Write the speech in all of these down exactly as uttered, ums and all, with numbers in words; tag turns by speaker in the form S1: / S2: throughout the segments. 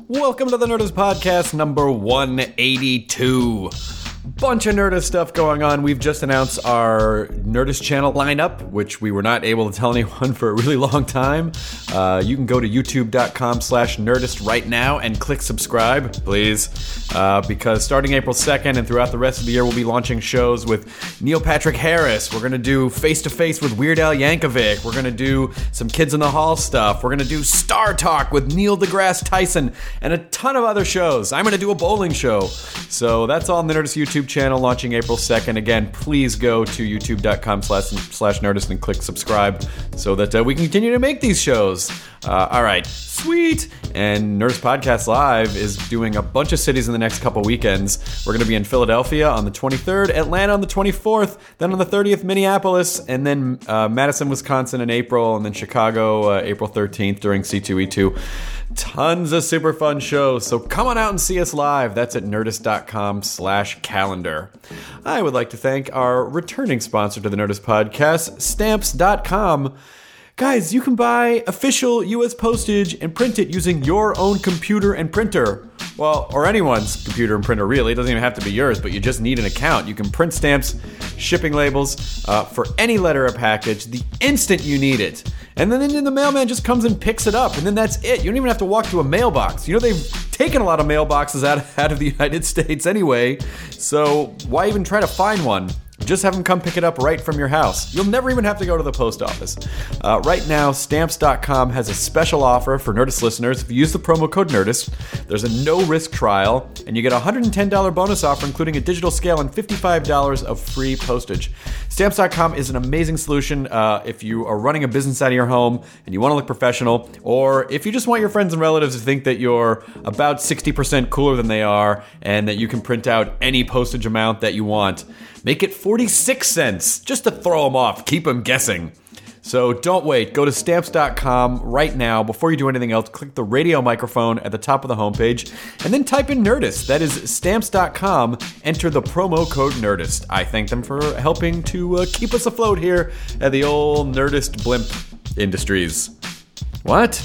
S1: Welcome to the Nerdist Podcast number one eighty-two. Bunch of Nerdist stuff going on. We've just announced our Nerdist channel lineup, which we were not able to tell anyone for a really long time. Uh, you can go to youtube.com slash Nerdist right now and click subscribe, please. Uh, because starting April second and throughout the rest of the year, we'll be launching shows with Neil Patrick Harris. We're going to do face-to-face with Weird Al Yankovic. We're going to do some Kids in the Hall stuff. We're going to do Star Talk with Neil deGrasse Tyson and a ton of other shows. I'm going to do a bowling show. So that's all on the Nerdist YouTube channel launching April second. Again, please go to youtube.com slash slash Nerdist and click subscribe so that uh, we can continue to make these shows. Uh, all right, sweet. And Nerdist Podcast Live is doing a bunch of cities in the next couple weekends. We're going to be in Philadelphia on the twenty-third, Atlanta on the twenty-fourth, then on the thirtieth, Minneapolis, and then uh, Madison, Wisconsin in April, and then Chicago uh, April thirteenth during C two E two. Tons of super fun shows, so come on out and see us live. That's at nerdist.com slash calendar. I would like to thank our returning sponsor to the Nerdist Podcast, stamps dot com. Guys, you can buy official U S postage and print it using your own computer and printer. Well, or anyone's computer and printer, really. It doesn't even have to be yours, but you just need an account. You can print stamps, shipping labels, uh, for any letter or package the instant you need it. And then the mailman just comes and picks it up, and then that's it. You don't even have to walk to a mailbox. You know, they've taken a lot of mailboxes out, out of the United States anyway, so why even try to find one? Just have them come pick it up right from your house. You'll never even have to go to the post office. Uh, right now, stamps dot com has a special offer for Nerdist listeners. If you use the promo code NERDIST, there's a no-risk trial, and you get a one hundred ten dollars bonus offer, including a digital scale and fifty-five dollars of free postage. stamps dot com is an amazing solution uh, if you are running a business out of your home and you want to look professional, or if you just want your friends and relatives to think that you're about sixty percent cooler than they are and that you can print out any postage amount that you want. Make it forty-six cents, just to throw them off, keep them guessing. So don't wait, go to stamps dot com right now. Before you do anything else, click the radio microphone at the top of the homepage, and then type in Nerdist. That is stamps dot com, enter the promo code Nerdist. I thank them for helping to uh, keep us afloat here at the old Nerdist Blimp Industries. What?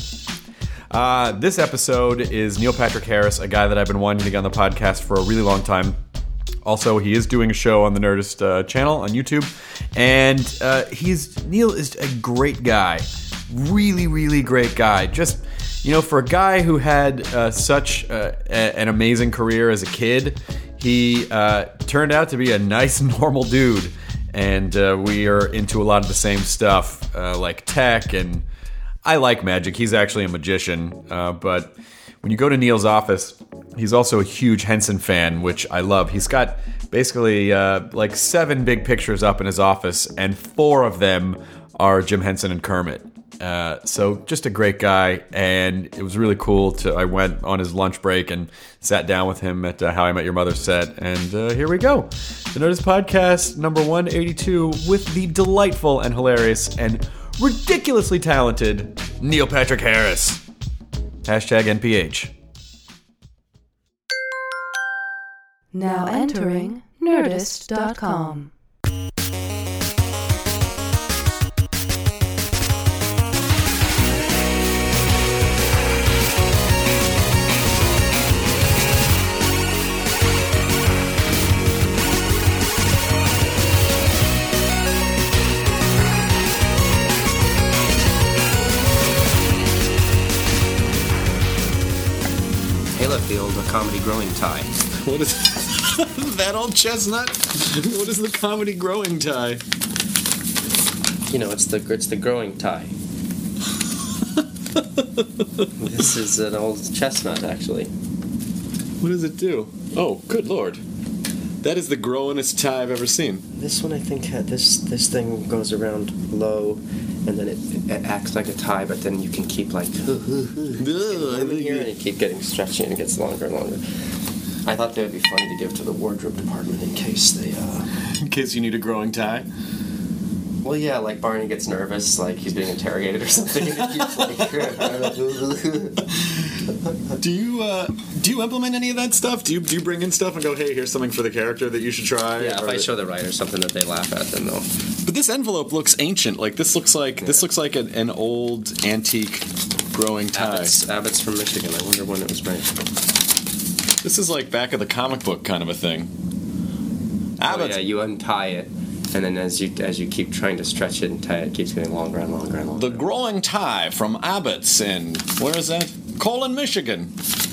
S1: Uh, this episode is Neil Patrick Harris, a guy that I've been wanting to get on the podcast for a really long time. Also, he is doing a show on the Nerdist uh, channel on YouTube, and uh, he's Neil is a great guy, really, really great guy. Just, you know, for a guy who had uh, such uh, a, an amazing career as a kid, he uh, turned out to be a nice, normal dude, and uh, we are into a lot of the same stuff, uh, like tech, and I like magic. He's actually a magician, uh, but when you go to Neil's office, he's also a huge Henson fan, which I love. He's got basically uh, like seven big pictures up in his office, and four of them are Jim Henson and Kermit. Uh, so just a great guy, and it was really cool. To I went on his lunch break and sat down with him at uh, How I Met Your Mother set, and uh, here we go. The Nerdist Podcast number one eighty-two with the delightful and hilarious and ridiculously talented Neil Patrick Harris. Hashtag N P H.
S2: Now entering Nerdist dot com.
S3: Field, a comedy growing tie.
S1: What is that old chestnut? What is the comedy growing tie?
S3: You know, it's the it's the growing tie. This is an old chestnut, actually.
S1: What does it do? Oh, good lord. That is the growingest tie I've ever seen.
S3: This one, I think, had this this thing goes around low, and then it, it acts like a tie, but then you can keep like hoo, hoo, hoo,
S1: Ugh,
S3: here, and you keep getting stretchy, and it gets longer and longer. I thought they would be funny to give to the wardrobe department in case they, uh...
S1: In case you need a growing tie?
S3: Well, yeah, like Barney gets nervous, like he's being interrogated or something. And it keeps like...
S1: Do you, uh... Do you implement any of that stuff? Do you do you bring in stuff and go, hey, here's something for the character that you should try?
S3: Yeah, if I show the writer something that they laugh at, then they'll...
S1: But this envelope looks ancient. Like, this looks like... Yeah. This looks like an, an old, antique growing tie.
S3: Abbott's, Abbott's from Michigan. I wonder when it was made.
S1: This is like back of the comic book kind of a thing.
S3: Oh,
S1: Abbott's.
S3: yeah, you untie it, and then as you as you keep trying to stretch it and tie it, it keeps getting longer and longer and longer.
S1: The growing tie from Abbott's in, where is that? Colon, Michigan.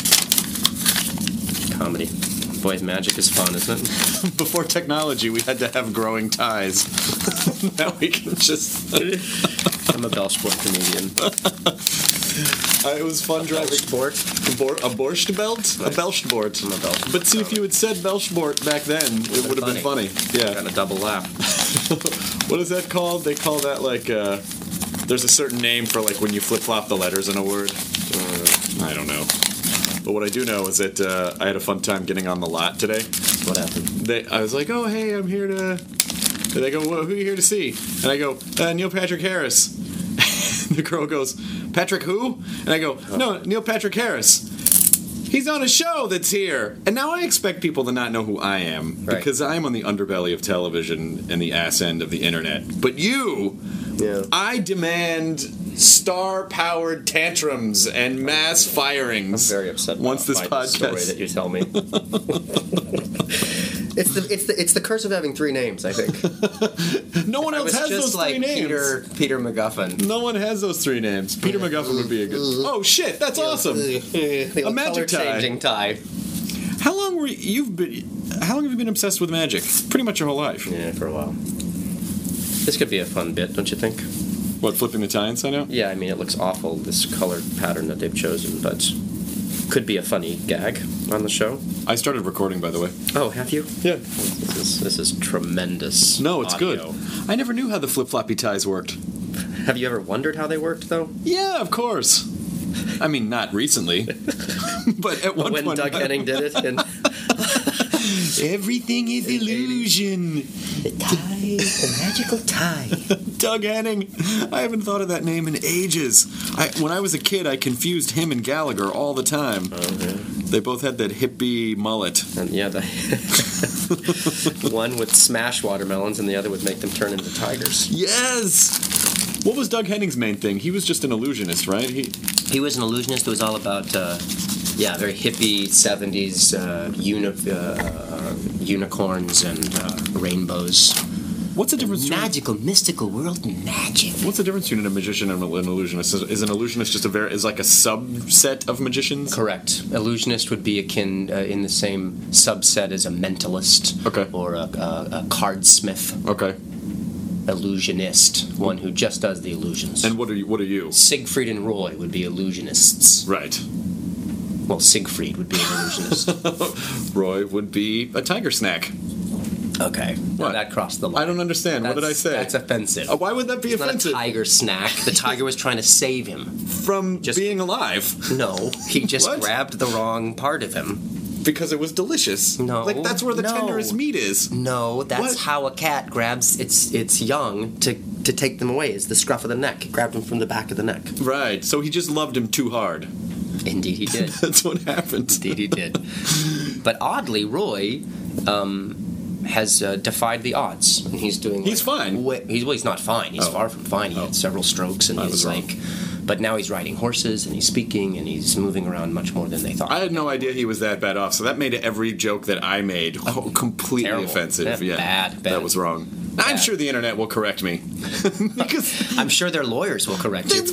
S3: Comedy. Boys, magic is fun, isn't it?
S1: Before technology, we had to have growing ties. Now we can just...
S3: I'm a Belsport comedian.
S1: Uh, it was fun driving...
S3: Belsport?
S1: A, bor- a borscht belt? A Belschbort.
S3: I'm a Belsport.
S1: But see, if you had said Belschbort back then, it would have been funny. Yeah.
S3: Got a double laugh.
S1: What is that called? They call that like... Uh, there's a certain name for like when you flip-flop the letters in a word. Uh, I don't know. But what I do know is that uh, I had a fun time getting on the lot today.
S3: What happened?
S1: They, I was like, oh, hey, I'm here to... And they go, well, who are you here to see? And I go, uh, Neil Patrick Harris. The girl goes, Patrick who? And I go, no, Neil Patrick Harris. He's on a show that's here. And now I expect people to not know who I am.
S3: Right.
S1: Because I am on the underbelly of television and the ass end of the internet. But you...
S3: Yeah.
S1: I demand star-powered tantrums and mass firings.
S3: I'm very upset
S1: once this
S3: by the story
S1: podcast.
S3: that you tell me. It's the it's the it's the curse of having three names. I think
S1: No one
S3: I
S1: else
S3: was
S1: has
S3: just
S1: those
S3: like
S1: three names.
S3: Peter Peter MacGuffin.
S1: No one has those three names. Peter MacGuffin would be a good. Oh shit, that's awesome.
S3: The
S1: A magic tie.
S3: changing tie.
S1: How long were you, you've been? How long have you been obsessed with magic? Pretty much your whole life.
S3: Yeah, for a while. This could be a fun bit, don't you think?
S1: What, flipping the tie inside out?
S3: Yeah, I mean, it looks awful, this color pattern that they've chosen, but could be a funny gag on the show.
S1: I started recording, by the way.
S3: Oh, have you?
S1: Yeah.
S3: This is, this is tremendous.
S1: No, it's
S3: audio.
S1: good. I never knew how the flip-floppy ties worked.
S3: Have you ever wondered how they worked, though?
S1: Yeah, of course. I mean, not recently, but at one
S3: when
S1: point.
S3: Doug Henning did it, and
S1: Everything is illusion.
S3: the tie, the magical tie.
S1: Doug Henning. I haven't thought of that name in ages. I, when I was a kid, I confused him and Gallagher all the time.
S3: Okay.
S1: They both had that hippie mullet.
S3: And yeah, the one would smash watermelons, and the other would make them turn into tigers.
S1: Yes. What was Doug Henning's main thing? He was just an illusionist, right? He.
S3: He was an illusionist who was all about, uh, yeah, very hippie seventies uh, uni- uh, unicorns and uh, rainbows.
S1: What's the difference? between-
S3: Magical, mystical world magic.
S1: What's the difference between a magician and an illusionist? Is, is an illusionist just a very is like a subset of magicians?
S3: Correct. Illusionist would be akin uh, in the same subset as a mentalist,
S1: Okay.
S3: or a, a, a cardsmith.
S1: Okay.
S3: Illusionist, one who just does the illusions.
S1: And what are you? What are you?
S3: Siegfried and Roy would be illusionists.
S1: Right.
S3: Well, Siegfried would be an illusionist.
S1: Roy would be a tiger snack.
S3: Okay. Now
S1: What?
S3: that crossed the line.
S1: I don't understand. What did I
S3: That's-
S1: say?
S3: That's offensive.
S1: Uh, why would that be
S3: It's
S1: offensive?
S3: not a tiger snack. The tiger was trying to save him.
S1: From
S3: Just-
S1: being alive.
S3: No, he just
S1: What?
S3: grabbed the wrong part of him.
S1: Because it was delicious.
S3: No,
S1: Like, that's where the
S3: no.
S1: tenderest meat is.
S3: No, that's
S1: What?
S3: how a cat grabs its its young to to take them away. Is the scruff of the neck. It grabbed him from the back of the neck.
S1: Right. So he just loved him too hard.
S3: Indeed, he did.
S1: That's what happened.
S3: Indeed, he did. But oddly, Roy um, has uh, defied the odds, and he's doing.
S1: He's
S3: like,
S1: fine.
S3: Way, he's well, he's not fine. He's
S1: Oh.
S3: far from fine. He
S1: Oh.
S3: had several strokes, and
S1: I
S3: he's
S1: was wrong.
S3: like. But now he's riding horses, and he's speaking, and he's moving around much more than they thought.
S1: I had no idea he was that bad off, so that made every joke that I made oh, completely
S3: terrible.
S1: offensive.
S3: Yeah,
S1: Yeah,
S3: bad, bad.
S1: That was wrong. I'm
S3: Bad.
S1: sure the internet will correct me. Because
S3: I'm sure their lawyers will correct you.
S1: it's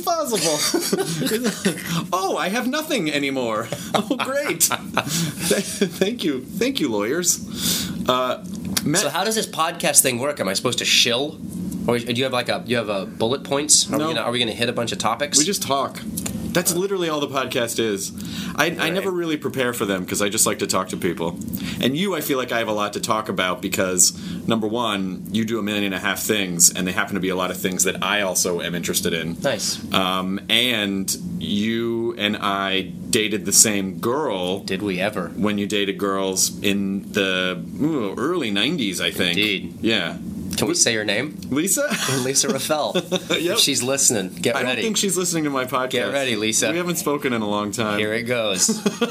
S1: possible. Oh, I have nothing anymore. Oh, great. Thank you. Thank you, lawyers. Uh, Matt,
S3: So how does this podcast thing work? Am I supposed to shill, or do you have like a you have a bullet points? Are
S1: No.
S3: we gonna, are we going to hit a bunch of topics?
S1: we just talk. That's literally all the podcast is. I, I
S3: Right.
S1: never really prepare for them because I just like to talk to people. And you, I feel like I have a lot to talk about because, number one, you do a million and a half things, and they happen to be a lot of things that I also am interested in.
S3: nice.
S1: Um, and you and I dated the same girl
S3: Did we ever?
S1: when you dated girls in the ooh, early nineties, I think.
S3: Indeed.
S1: Yeah.
S3: Can we say her name?
S1: Lisa?
S3: Lisa Raffel.
S1: Yep.
S3: If she's listening, get
S1: I
S3: ready.
S1: don't think she's listening to my podcast.
S3: Get ready, Lisa.
S1: We haven't spoken in a long time.
S3: Here it goes.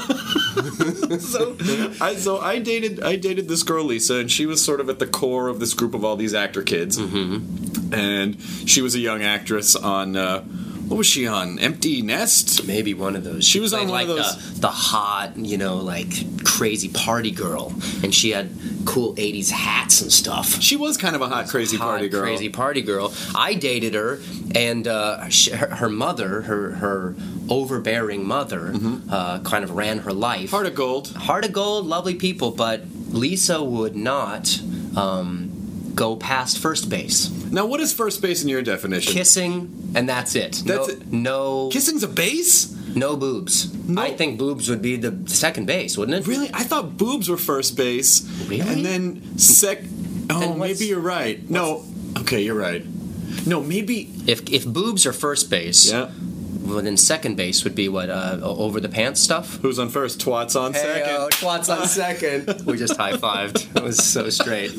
S1: so, I, so I dated I dated this girl Lisa, and she was sort of at the core of this group of all these actor kids. Mm-hmm. And she was a young actress on uh, what was she on? Empty Nest?
S3: Maybe one of those.
S1: She was
S3: played
S1: on one
S3: like
S1: of those-
S3: The, the hot, you know, like crazy party girl, and she had cool eighties hats and stuff.
S1: She was kind of a hot, crazy
S3: Hot,
S1: party girl.
S3: crazy party girl. I dated her, and uh, she, her, her mother, her her overbearing mother,
S1: Mm-hmm.
S3: uh, kind of ran her life.
S1: Heart of gold.
S3: Heart of gold, lovely people, but Lisa would not um, go past first base.
S1: Now, what is first base in your definition?
S3: Kissing, and that's it.
S1: That's
S3: no,
S1: it.
S3: no,
S1: Kissing's a base?
S3: no boobs.
S1: No.
S3: I think boobs would be the second base, wouldn't it?
S1: Really? I thought boobs were first base.
S3: Really?
S1: And then sec. Oh,
S3: Then what's-
S1: maybe you're right. No. Okay, you're right. No, maybe.
S3: If if boobs are first base,
S1: Yeah.
S3: well, then second base would be what uh, over the pants stuff.
S1: Who's on first? Twats on second.
S3: Hey, twats on second. We just high fived. It was so straight.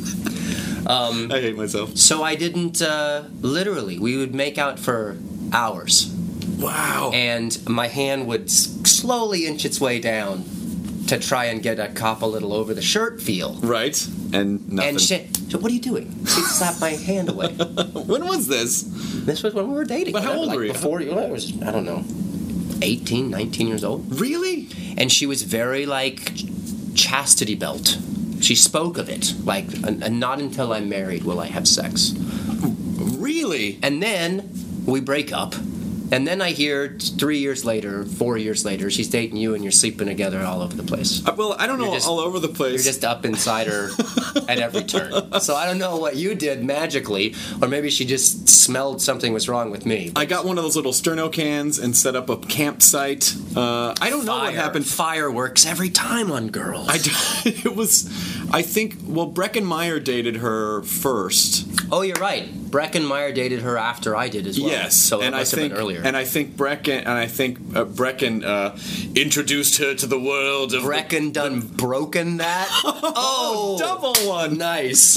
S1: I hate myself.
S3: So I didn't. Uh, literally, we would make out for hours,
S1: Wow.
S3: and my hand would s- slowly inch its way down to try and get a cop a little over the shirt feel.
S1: right. And nothing.
S3: And she, so what are you doing? She slapped my hand away.
S1: When was this?
S3: This was when we were dating.
S1: But how old
S3: like
S1: were you?
S3: Before you, I was, I don't know, eighteen, nineteen years old.
S1: Really?
S3: And she was very like chastity belt. She spoke of it like, and and not until I'm married will I have sex.
S1: Really?
S3: And then we break up. And then I hear t- three years later, four years later, she's dating you and you're sleeping together all over the place.
S1: Uh, well, I don't know,
S3: You're just-
S1: all over the place.
S3: You're just up inside her at every turn. So I don't know what you did magically, or maybe she just smelled something was wrong with me.
S1: I got one of those little sterno cans and set up a campsite. Uh, I don't know what
S3: Fire.
S1: happened.
S3: Fireworks every time on girls.
S1: I d- it was, I think. Well, Breckenmeyer dated her first.
S3: Oh, you're right. Breckenmeyer dated her after I did as well.
S1: Yes,
S3: So it
S1: and I
S3: must
S1: think
S3: have been earlier.
S1: and I think Brecken and I think uh, Brecken uh, introduced her to the world of
S3: Brecken done broken that? Oh,
S1: double one.
S3: nice.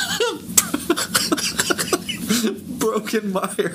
S1: Breckenmeyer.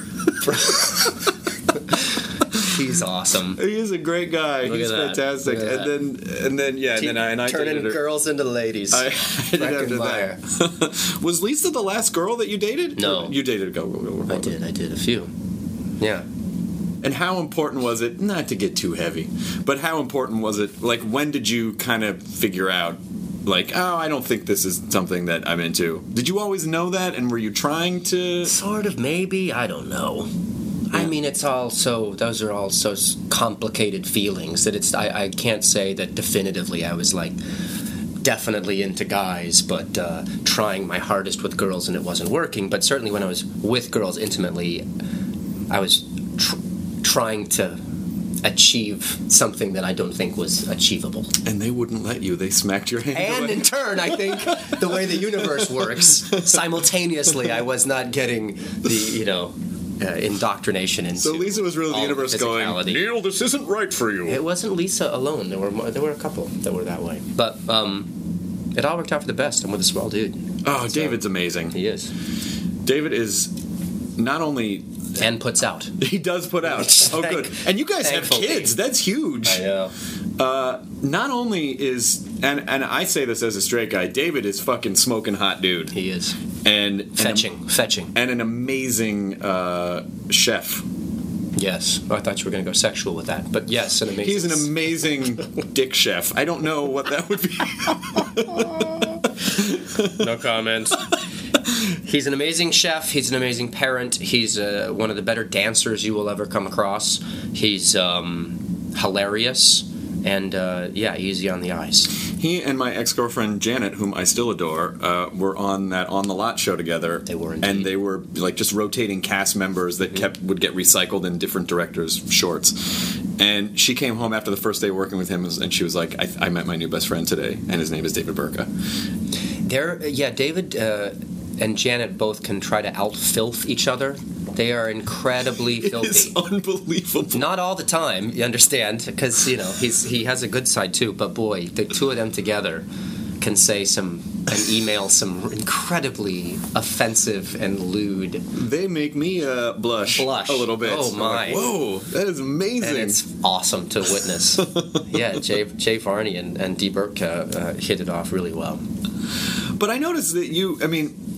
S3: He's awesome.
S1: He is a great guy.
S3: Look
S1: He's
S3: at that.
S1: fantastic.
S3: Look at
S1: and then and then yeah, and then I and I
S3: Turning
S1: dated her.
S3: girls into ladies.
S1: I, I did after
S3: Breckenmeyer.
S1: that. Was Lisa the last girl that you dated?
S3: No.
S1: Or you dated. Go go go. go.
S3: I did. I did a few. Yeah.
S1: And how important was it? Not to get too heavy, but how important was it? Like, when did you kind of figure out? Like, oh, I don't think this is something that I'm into. Did you always know that, and were you trying to?
S3: Sort of, maybe. I don't know. I mean, it's all so. Those are all so s- complicated feelings that it's. I, I can't say that definitively. I was like definitely into guys, but uh, trying my hardest with girls, and it wasn't working. But certainly, when I was with girls intimately, I was tr- trying to achieve something that I don't think was achievable.
S1: And they wouldn't let you. They smacked your hand
S3: And
S1: away.
S3: in turn, I think the way the universe works, simultaneously, I was not getting the you know. Uh, indoctrination into
S1: So Lisa was really the
S3: all
S1: universe going,
S3: physicality.
S1: Neil, this isn't right for you.
S3: It wasn't Lisa alone. There were more, there were a couple that were that way, but um, it all worked out for the best. I'm with a swell dude.
S1: Oh, David's amazing.
S3: He is,
S1: David is not only
S3: and puts out.
S1: he does put out. Oh,
S3: Thank-
S1: good. And you guys have
S3: thankfully.
S1: kids. That's huge.
S3: know.
S1: Uh, not only is and and I say this as a straight guy, David is fucking smoking hot dude.
S3: He is
S1: And and
S3: fetching, fetching.
S1: and an amazing uh, chef.
S3: Yes, oh, I thought you were going to go sexual with that, but yes, an amazing.
S1: He's an amazing dick chef. I don't know what that would be.
S3: No comment. He's an amazing chef. He's an amazing parent. He's uh, one of the better dancers you will ever come across. He's um, hilarious, and uh, yeah, easy on the eyes.
S1: He and my ex-girlfriend Janet, whom I still adore, uh, were on that On the Lot show together.
S3: They were indeed.
S1: and they were like just rotating cast members that kept would get recycled in different directors' shorts. And she came home after the first day working with him, and she was like, "I, I met my new best friend today, and his name is David Burka."
S3: They're yeah, David uh, and Janet both can try to out-filth each other. They are incredibly filthy.
S1: It's unbelievable.
S3: Not all the time, you understand, because you know he's he has a good side too. But boy, the two of them together can say some and email some incredibly offensive and lewd.
S1: They make me uh, blush,
S3: Blush.
S1: a little bit.
S3: Oh,
S1: I'm
S3: my.
S1: like, whoa, that is amazing.
S3: And it's awesome to witness. Yeah, Jay, Jay Varney and, and Dee Burke uh, uh, hit it off really well.
S1: But I noticed that you, I mean,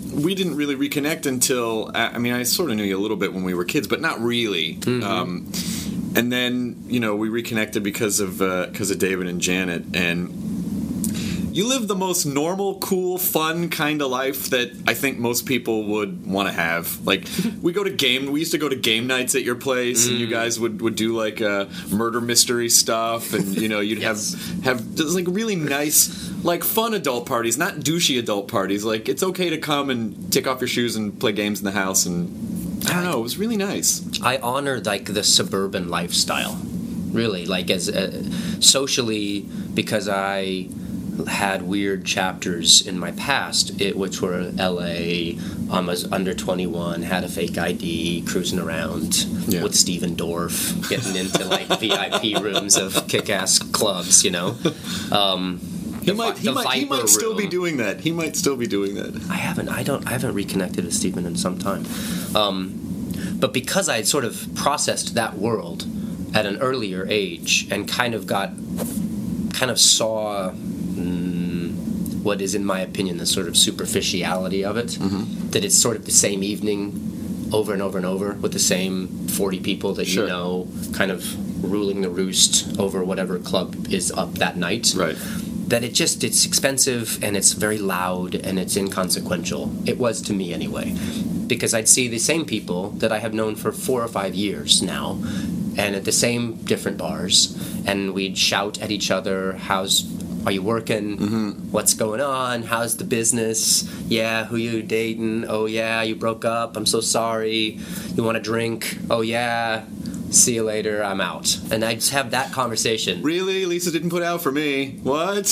S4: we didn't really reconnect until, I mean, I sort of knew you a little bit when we were kids, but not really. Mm-hmm. Um, and then, you know, we reconnected because of uh, because of David and Janet, and you live the most normal, cool, fun kind of life that I think most people would want to have. Like, we go to game, we used to go to game nights at your place, mm. and you guys would, would do, like, uh, murder mystery stuff, and, you know, you'd yes. have, have just, like, really nice, like, fun adult parties, not douchey adult parties. Like, it's okay to come and take off your shoes and play games in the house, and I don't know, it was really nice.
S3: I honor, like, the suburban lifestyle, really, like, as uh, socially, because I had weird chapters in my past, it, which were L A, um, was under twenty-one, had a fake I D, cruising around yeah. with Steven Dorff, getting into like V I P rooms of kick-ass clubs, you know. Um,
S4: he might, he might, he might still be doing that. He might still be doing that.
S3: I haven't. I don't. I haven't reconnected with Steven in some time. Um, but because I had sort of processed that world at an earlier age and kind of got, kind of saw. What is, in my opinion, the sort of superficiality of it, mm-hmm. that it's sort of the same evening over and over and over with the same forty people that sure. you know kind of ruling the roost over whatever club is up that night.
S4: Right.
S3: That it just, it's expensive and it's very loud and it's inconsequential. It was to me anyway. Because I'd see the same people that I have known for four or five years now, and at the same different bars, and we'd shout at each other, how's... Are you working? Mm-hmm. What's going on? How's the business? Yeah, who you dating? Oh, yeah, you broke up. I'm so sorry. You want a drink? Oh, yeah. See you later. I'm out. And I just have that conversation.
S4: Really? Lisa didn't put out for me. What?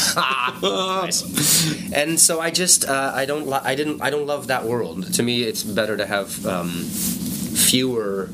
S3: Nice. And so I just uh, I don't lo- I didn't I don't love that world. To me, it's better to have um, fewer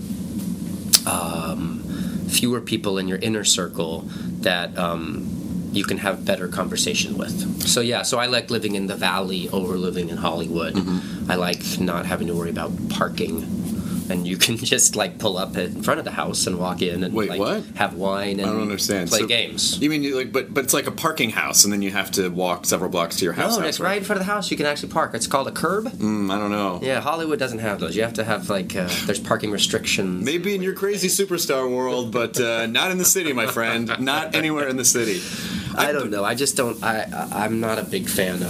S3: um, fewer people in your inner circle that. Um, you can have better conversation with. So yeah, so I like living in the valley over living in Hollywood. Mm-hmm. I like not having to worry about parking. And you can just like pull up in front of the house and walk in and
S4: Wait,
S3: like
S4: what?
S3: have wine and
S4: I don't understand.
S3: play
S4: so,
S3: games.
S4: You mean you like but but it's like a parking house and then you have to walk several blocks to your house?
S3: No, it's right in front of the house. You can actually park. It's called a curb.
S4: Mm, I don't know.
S3: Yeah, Hollywood doesn't have those. You have to have like uh, there's parking restrictions.
S4: Maybe in your crazy superstar world, but uh, not in the city, my friend. Not anywhere in the city.
S3: I, I don't know. I just don't. I I'm not a big fan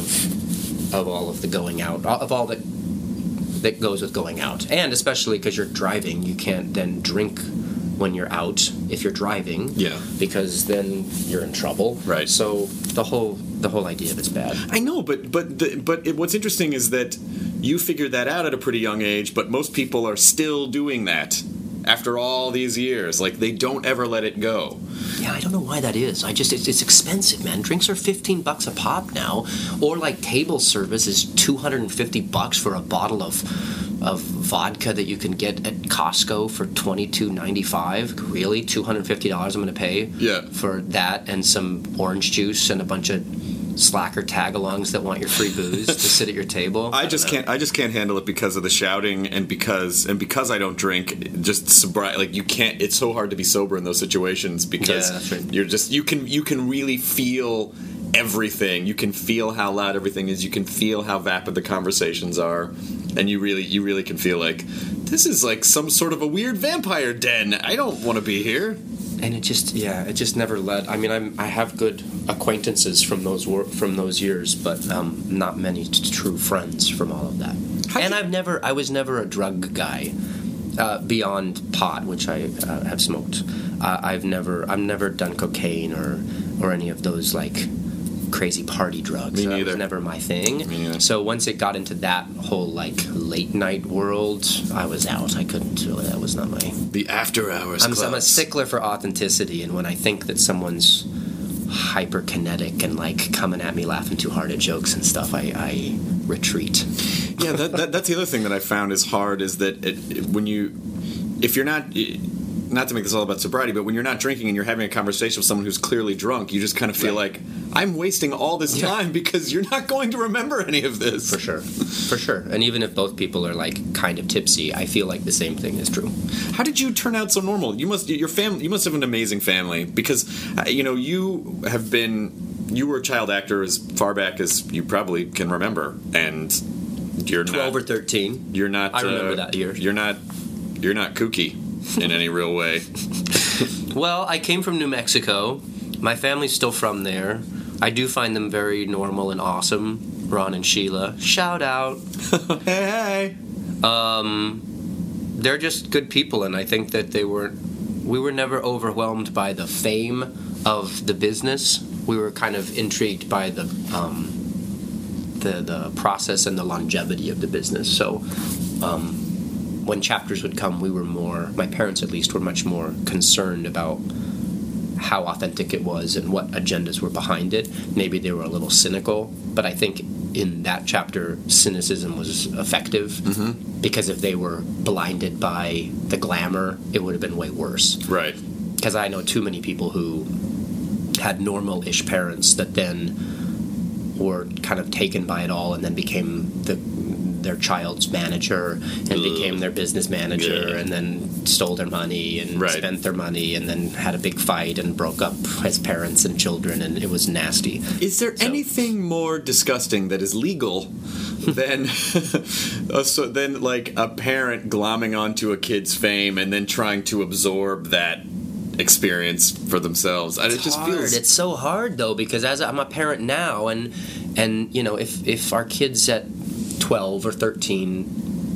S3: of of all of the going out of all that that goes with going out, and especially because you're driving, you can't then drink when you're out if you're driving.
S4: Yeah.
S3: Because then you're in trouble.
S4: Right.
S3: So the whole the whole idea of it's bad.
S4: I know, but but the, but it, what's interesting is that you figured that out at a pretty young age, but most people are still doing that after all these years. Like, they don't ever let it go.
S3: Yeah, I don't know why that is. I just, it's, it's expensive, man. Drinks are fifteen bucks a pop now. Or, like, table service is two hundred fifty bucks for a bottle of of vodka that you can get at Costco for twenty-two ninety-five. Really? two hundred fifty dollars I'm going to pay
S4: yeah.
S3: for that and some orange juice and a bunch of slacker tag-alongs that want your free booze to sit at your table.
S4: I, I just can't. I just can't handle it because of the shouting and because and because I don't drink. Just sobriety, like you can't. It's so hard to be sober in those situations because
S3: yeah, that's right.
S4: you're just you can you can really feel everything. You can feel how loud everything is. You can feel how vapid the conversations are, and you really you really can feel like this is like some sort of a weird vampire den. I don't want to be here.
S3: And it just, yeah, it just never led. I mean, I'm, I have good acquaintances from those wor- from those years, but um, not many t- true friends from all of that. How and I've never, I was never a drug guy uh, beyond pot, which I uh, have smoked. Uh, I've never, I've never done cocaine or or any of those like crazy party drugs.
S4: Me
S3: That
S4: neither.
S3: was never my thing.
S4: Me neither.
S3: So once it got into that whole like late night world, I was out. I couldn't really. That was not my.
S4: The after hours.
S3: I'm,
S4: clubs.
S3: I'm a stickler for authenticity, and when I think that someone's hyperkinetic and like coming at me laughing too hard at jokes and stuff, I, I retreat.
S4: Yeah, that, that, that's the other thing that I found is hard is that it, it, when you, if you're not, not to make this all about sobriety, but when you're not drinking and you're having a conversation with someone who's clearly drunk, you just kind of feel
S3: right.
S4: like, I'm wasting all this time yeah. because you're not going to remember any of this.
S3: For sure. For sure. And even if both people are like kind of tipsy, I feel like the same thing is true.
S4: How did you turn out so normal? You must, your family, you must have an amazing family because, uh, you know, you have been, you were a child actor as far back as you probably can remember, and You're
S3: twelve
S4: not,
S3: or thirteen.
S4: You're not.
S3: I remember
S4: uh,
S3: that year.
S4: You're not. You're not kooky in any real way.
S3: Well, I came from New Mexico. My family's still from there. I do find them very normal and awesome. Ron and Sheila, shout out.
S4: Hey, hey.
S3: Um, they're just good people, and I think that they were. We were never overwhelmed by the fame of the business. We were kind of intrigued by the um, the the process and the longevity of the business. So. Um, When chapters would come, we were more, my parents at least, were much more concerned about how authentic it was and what agendas were behind it. Maybe they were a little cynical, but I think in that chapter, cynicism was effective, mm-hmm. because if they were blinded by the glamour, it would have been way worse.
S4: Right.
S3: Because I know too many people who had normal-ish parents that then were kind of taken by it all and then became the their child's manager and Ugh. became their business manager yeah. and then stole their money and right. spent their money and then had a big fight and broke up as parents and children, and it was nasty.
S4: Is there so, anything more disgusting that is legal than uh, so than like a parent glomming onto a kid's fame and then trying to absorb that experience for themselves?
S3: It's
S4: it just
S3: hard.
S4: feels
S3: It's so hard though, because as I'm a parent now, and and you know, if if our kids at twelve or thirteen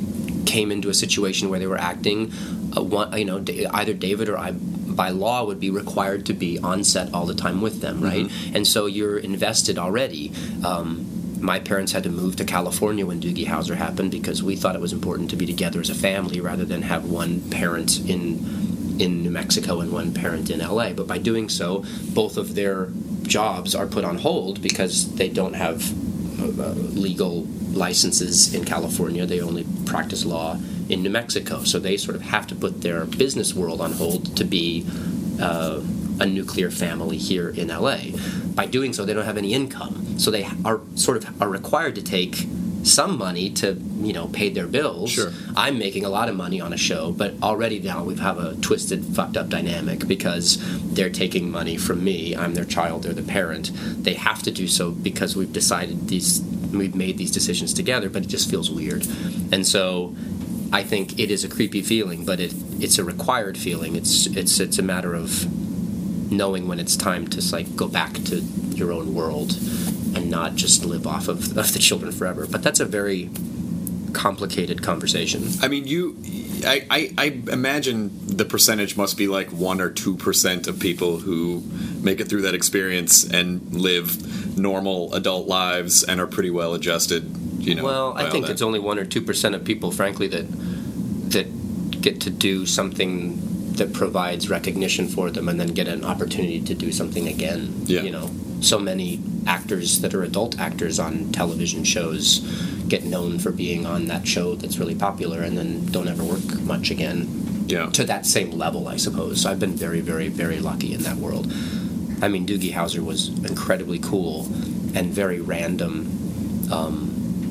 S3: came into a situation where they were acting, uh, one, you know, either David or I, by law, would be required to be on set all the time with them, right? Mm-hmm. And so you're invested already. Um, my parents had to move to California when Doogie Howser happened because we thought it was important to be together as a family rather than have one parent in in New Mexico and one parent in L A. But by doing so, both of their jobs are put on hold because they don't have uh, legal licenses in California. They only practice law in New Mexico. So they sort of have to put their business world on hold to be uh, a nuclear family here in L A. By doing so, they don't have any income. So they are sort of are required to take some money to, you know, pay their bills.
S4: Sure.
S3: I'm making a lot of money on a show, but already now we have a twisted, fucked up dynamic because they're taking money from me. I'm their child, they're the parent. They have to do so because we've decided these, we've made these decisions together, but it just feels weird. And so I think it is a creepy feeling, but it it's a required feeling. It's it's it's a matter of knowing when it's time to like go back to your own world and not just live off of, of the children forever. But that's a very complicated conversation.
S4: I mean, you, I, I, I imagine the percentage must be like one or two percent of people who make it through that experience and live normal adult lives and are pretty well adjusted. You know.
S3: Well, I think
S4: that.
S3: it's only one or two percent of people, frankly, that that get to do something that provides recognition for them and then get an opportunity to do something again.
S4: Yeah.
S3: You know, so many actors that are adult actors on television shows get known for being on that show that's really popular and then don't ever work much again.
S4: Yeah.
S3: To that same level, I suppose. I've been very, very, very lucky in that world. I mean, Doogie Howser was incredibly cool and very random, um,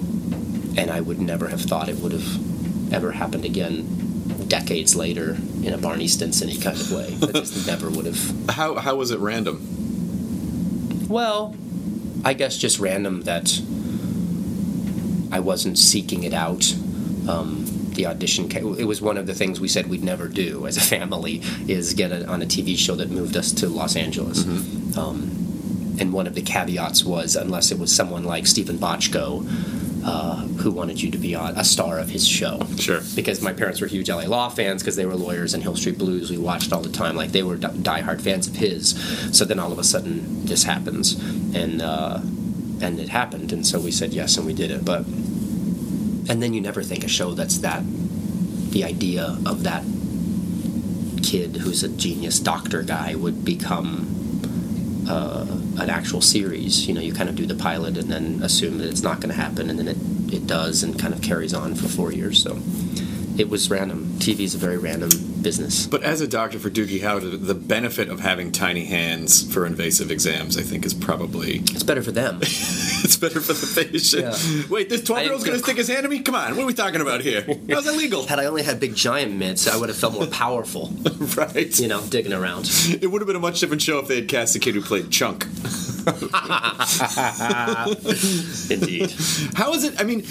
S3: and I would never have thought it would have ever happened again decades later in a Barney Stinson-y kind of way. I just never would have.
S4: How how was it random?
S3: Well, I guess just random that I wasn't seeking it out. Um, the audition, it was one of the things we said we'd never do as a family, is get a, on a T V show that moved us to Los Angeles. Mm-hmm. Um, and one of the caveats was unless it was someone like Stephen Bochco, Uh, who wanted you to be on a star of his show.
S4: Sure.
S3: Because my parents were huge L A Law fans because they were lawyers, and Hill Street Blues we watched all the time. Like, they were di- diehard fans of his. So then all of a sudden this happens. And uh, and it happened. And so we said yes, and we did it. But and then you never think a show that's that, the idea of that kid who's a genius doctor guy would become Uh, an actual series. You know, you kind of do the pilot and then assume that it's not going to happen, and then it, it does and kind of carries on for four years. So it was random. T V is a very random business.
S4: But as a doctor for Doogie Howser, the benefit of having tiny hands for invasive exams, I think, is probably...
S3: It's better for them.
S4: It's better for the patient. Yeah. Wait, this twelve-year-old's going to stick his hand at me? Come on, what are we talking about here? How's that legal?
S3: Had I only had big giant mitts, I would have felt more powerful.
S4: Right.
S3: You know, digging around.
S4: It would have been a much different show if they had cast the kid who played Chunk.
S3: Indeed.
S4: How is it? I mean,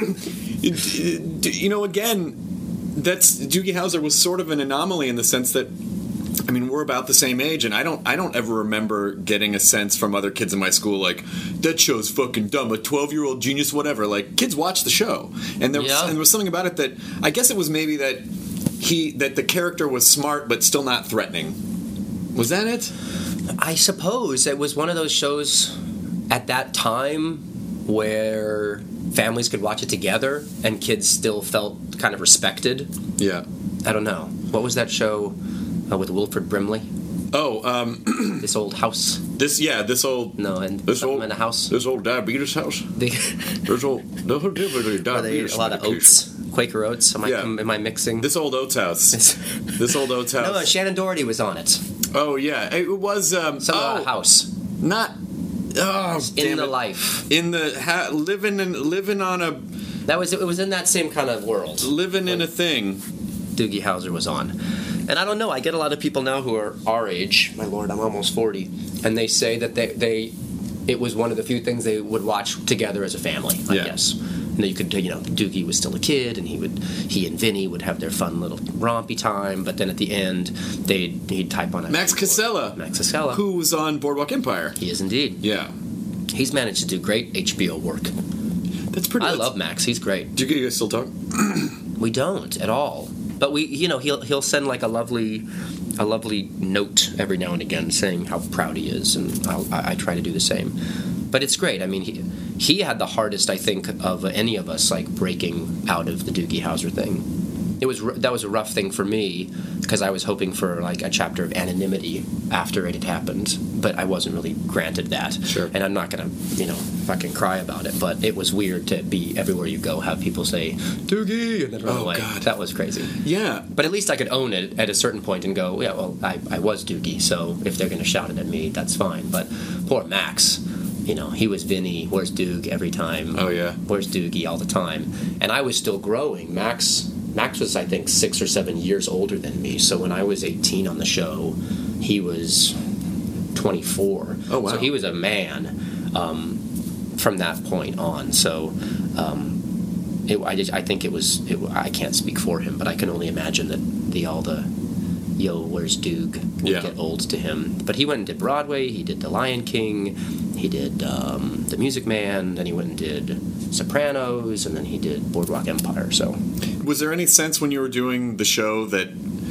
S4: you know, again, that's Doogie Howser was sort of an anomaly in the sense that, I mean, we're about the same age, and I don't, I don't ever remember getting a sense from other kids in my school like that show's fucking dumb, a twelve-year-old genius, whatever. Like, kids watch the show, and there was,
S3: Yeah.
S4: and there was something about it that I guess it was maybe that he, that the character was smart but still not threatening. Was that it?
S3: I suppose it was one of those shows at that time where families could watch it together and kids still felt kind of respected.
S4: Yeah.
S3: I don't know. What was that show uh, with Wilford Brimley?
S4: Oh, um,
S3: This Old House?
S4: this yeah, this old
S3: No, and
S4: this
S3: something
S4: old
S3: in a house.
S4: this old diabetes house.
S3: They,
S4: There's old the whole diabetes
S3: where they eat a lot of
S4: medication.
S3: oats, Quaker oats. Am I,
S4: Yeah.
S3: am I mixing?
S4: This old Oats house. This old Oats house.
S3: no, no, Shannon Doherty was on it.
S4: Oh yeah, it was um,
S3: Some
S4: oh,
S3: uh, house
S4: not oh
S3: in
S4: damn
S3: the
S4: it.
S3: life.
S4: in the ha- living in living on a
S3: That was it. Was in that same kind of world.
S4: living in a thing.
S3: Doogie Howser was on. And I don't know, I get a lot of people now who are our age, my lord, I'm almost forty, and they say that they, they it was one of the few things they would watch together as a family, I
S4: Yeah.
S3: guess. And you could, you know, Doogie was still a kid, and he would, he and Vinny would have their fun little rompy time, but then at the end, they'd, he'd type on a
S4: Max
S3: keyboard.
S4: Casella,
S3: Max Casella.
S4: who was on Boardwalk Empire.
S3: He is indeed.
S4: Yeah,
S3: He's managed to do great H B O work.
S4: that's pretty.
S3: I
S4: that's-
S3: love Max, he's great.
S4: Do you guys still talk?
S3: We don't at all. But we, you know, he'll he'll send like a lovely, a lovely note every now and again saying how proud he is, and I'll, I, I try to do the same. But it's great. I mean, he he had the hardest, I think, of any of us, like breaking out of the Doogie Howser thing. It was that was a rough thing for me because I was hoping for like a chapter of anonymity after it had happened, but I wasn't really granted that.
S4: Sure.
S3: And I'm not gonna, you know, fucking cry about it. But it was weird to be everywhere you go, have people say Doogie and then run
S4: Oh,
S3: away.
S4: God.
S3: That was crazy.
S4: Yeah,
S3: But at least I could own it at a certain point and go, yeah, well, I, I was Doogie, so if they're going to shout it at me, that's fine. But poor Max, you know, he was Vinny, where's Doog every time.
S4: Oh, yeah.
S3: Where's Doogie all the time. And I was still growing. Max Max was, I think, six or seven years older than me. So when I was eighteen on the show, he was twenty-four.
S4: Oh, wow.
S3: So he was a man um, from that point on. So um, it, I, just, I think it was, it, I can't speak for him, but I can only imagine that the all the, yo, where's Doog, would
S4: Yeah.
S3: get old to him. But he went and did Broadway, he did The Lion King, he did um, The Music Man, then he went and did Sopranos, and then he did Boardwalk Empire. So
S4: was there any sense when you were doing the show that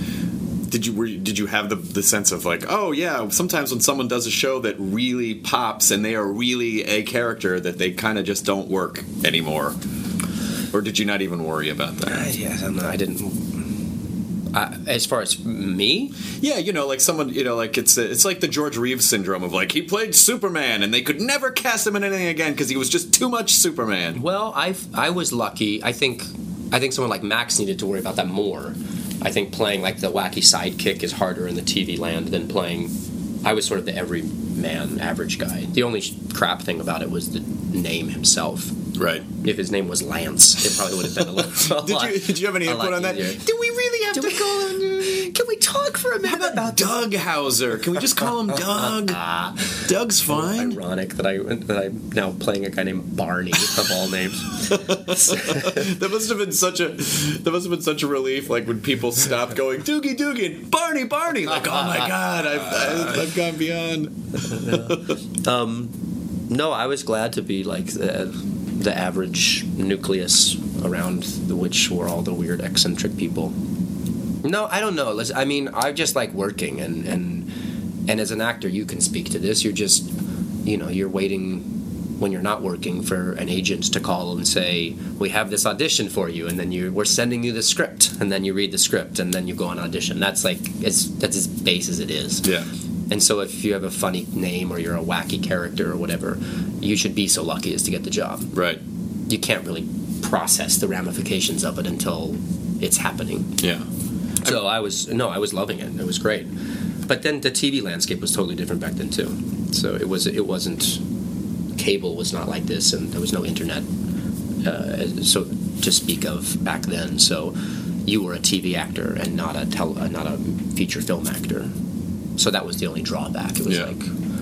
S4: did you were you, did you have the the sense of like, oh yeah, sometimes when someone does a show that really pops and they are really a character that they kind of just don't work anymore, or did you not even worry about that?
S3: yeah, I, don't know, I didn't. Uh, as far as me,
S4: Yeah, you know, like someone, you know, like it's it's like the George Reeves syndrome of like he played Superman and they could never cast him in anything again because he was just too much Superman.
S3: well, I I was lucky. I think I think someone like Max needed to worry about that more. I think playing like the wacky sidekick is harder in the T V land than playing. I was sort of the everyman, average guy. The only crap thing about it was the name himself.
S4: Right.
S3: If his name was Lance, it probably would have been a little. A
S4: Did
S3: lot,
S4: you did you have any
S3: a
S4: input
S3: lot
S4: on that?
S3: easier.
S4: Do we really have
S3: Do
S4: to
S3: we-
S4: call him?
S3: Can we talk for a minute
S4: How about Doug Hauser? Can we just call him Doug? Doug's fine.
S3: Ironic that I that I'm now playing a guy named Barney of all names.
S4: That must have been such a that must have been such a relief. Like when people stopped going Doogie Doogie and Barney Barney. Like oh my god, I've I've, I've gone beyond.
S3: No, I was glad to be like the, the average nucleus around the which were all the weird eccentric people. No, I don't know. Listen, I mean, I just like working, and and and as an actor, you can speak to this. You're just, you know, you're waiting when you're not working for an agent to call and say, we have this audition for you, and then you we're sending you the script, and then you read the script, and then you go on audition. That's like it's that's as base as it is.
S4: Yeah.
S3: And so if you have a funny name or you're a wacky character or whatever, you should be so lucky as to get the job.
S4: Right.
S3: You can't really process the ramifications of it until it's happening.
S4: Yeah.
S3: So I was no, I was loving it. It was great. But then the T V landscape was totally different back then too. So it was it wasn't cable was not like this, and there was no internet uh, so to speak of back then. So you were a T V actor and not a tele, uh, not a feature film actor. So that was the only drawback. It was
S4: Yeah.
S3: like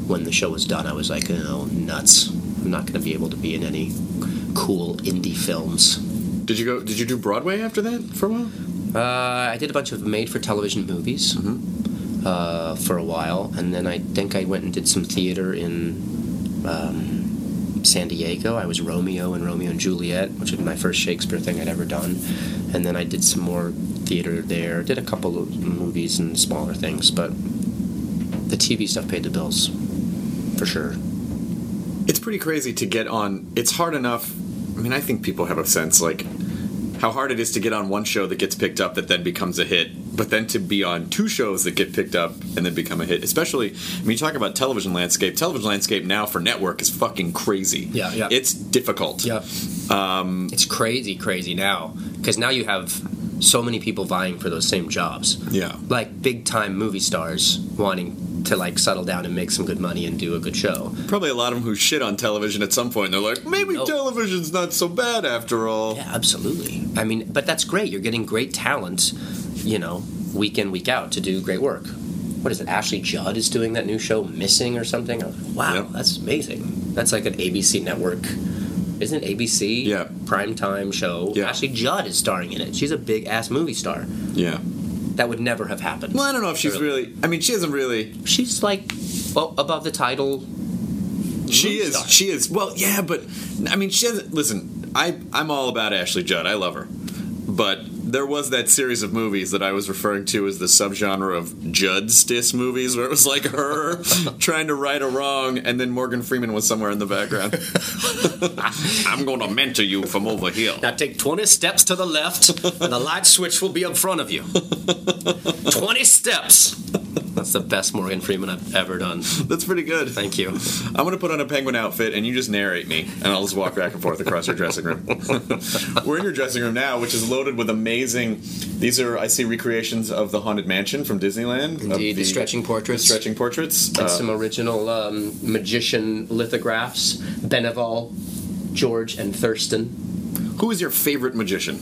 S3: when the show was done, I was like, oh, nuts. I'm not going to be able to be in any cool indie films.
S4: Did you go? Did you do Broadway after that for a while?
S3: Uh, I did a bunch of made-for-television movies mm-hmm. uh, for a while, and then I think I went and did some theater in um, San Diego. I was Romeo in Romeo and Juliet, which was my first Shakespeare thing I'd ever done. And then I did some more theater there, did a couple of movies and smaller things, but the T V stuff paid the bills, for sure.
S4: It's pretty crazy to get on. It's hard enough. I mean, I think people have a sense, like, how hard it is to get on one show that gets picked up that then becomes a hit, but then to be on two shows that get picked up and then become a hit. Especially, I mean, you talk about television landscape. Television landscape now for network is fucking crazy.
S3: Yeah, yeah.
S4: It's difficult.
S3: Yeah. Um, it's crazy, crazy now. Because now you have so many people vying for those same jobs.
S4: Yeah.
S3: Like big-time movie stars wanting to, like, settle down and make some good money and do a good show.
S4: Probably a lot of them who shit on television at some point. And they're like, maybe
S3: no.
S4: television's not so bad after all.
S3: Yeah, absolutely. I mean, but that's great. You're getting great talent, you know, week in, week out to do great work. What is it? Ashley Judd is doing that new show, Missing or something? Wow, yep. That's amazing. That's like an A B C network. Isn't it A B C?
S4: Yeah.
S3: Primetime show.
S4: Yeah.
S3: Ashley Judd is starring in it. She's a big-ass movie star.
S4: Yeah.
S3: That would never have happened.
S4: Well, I don't know if she's really... I mean, she isn't really...
S3: She's, like, well, above the title...
S4: She is.
S3: Star.
S4: She is. Well, yeah, but... I mean, she hasn't... Listen, I, I'm all about Ashley Judd. I love her. But there was that series of movies that I was referring to as the subgenre of Judd-stiss movies, where it was like her trying to right a wrong, and then Morgan Freeman was somewhere in the background. I'm going to mentor you from over here.
S3: Now take twenty steps to the left, and the light switch will be in front of you. twenty steps. That's the best Morgan Freeman I've ever done.
S4: That's pretty good.
S3: Thank you.
S4: I'm going to put on a penguin outfit, and you just narrate me, and I'll just walk back and forth across your dressing room. We're in your dressing room now, which is loaded with amazing... These are, I see, recreations of the Haunted Mansion from Disneyland.
S3: Indeed,
S4: the,
S3: the stretching portraits.
S4: The stretching portraits.
S3: And uh, some original um, magician lithographs. Beneval, George, and Thurston.
S4: Who is your favorite magician?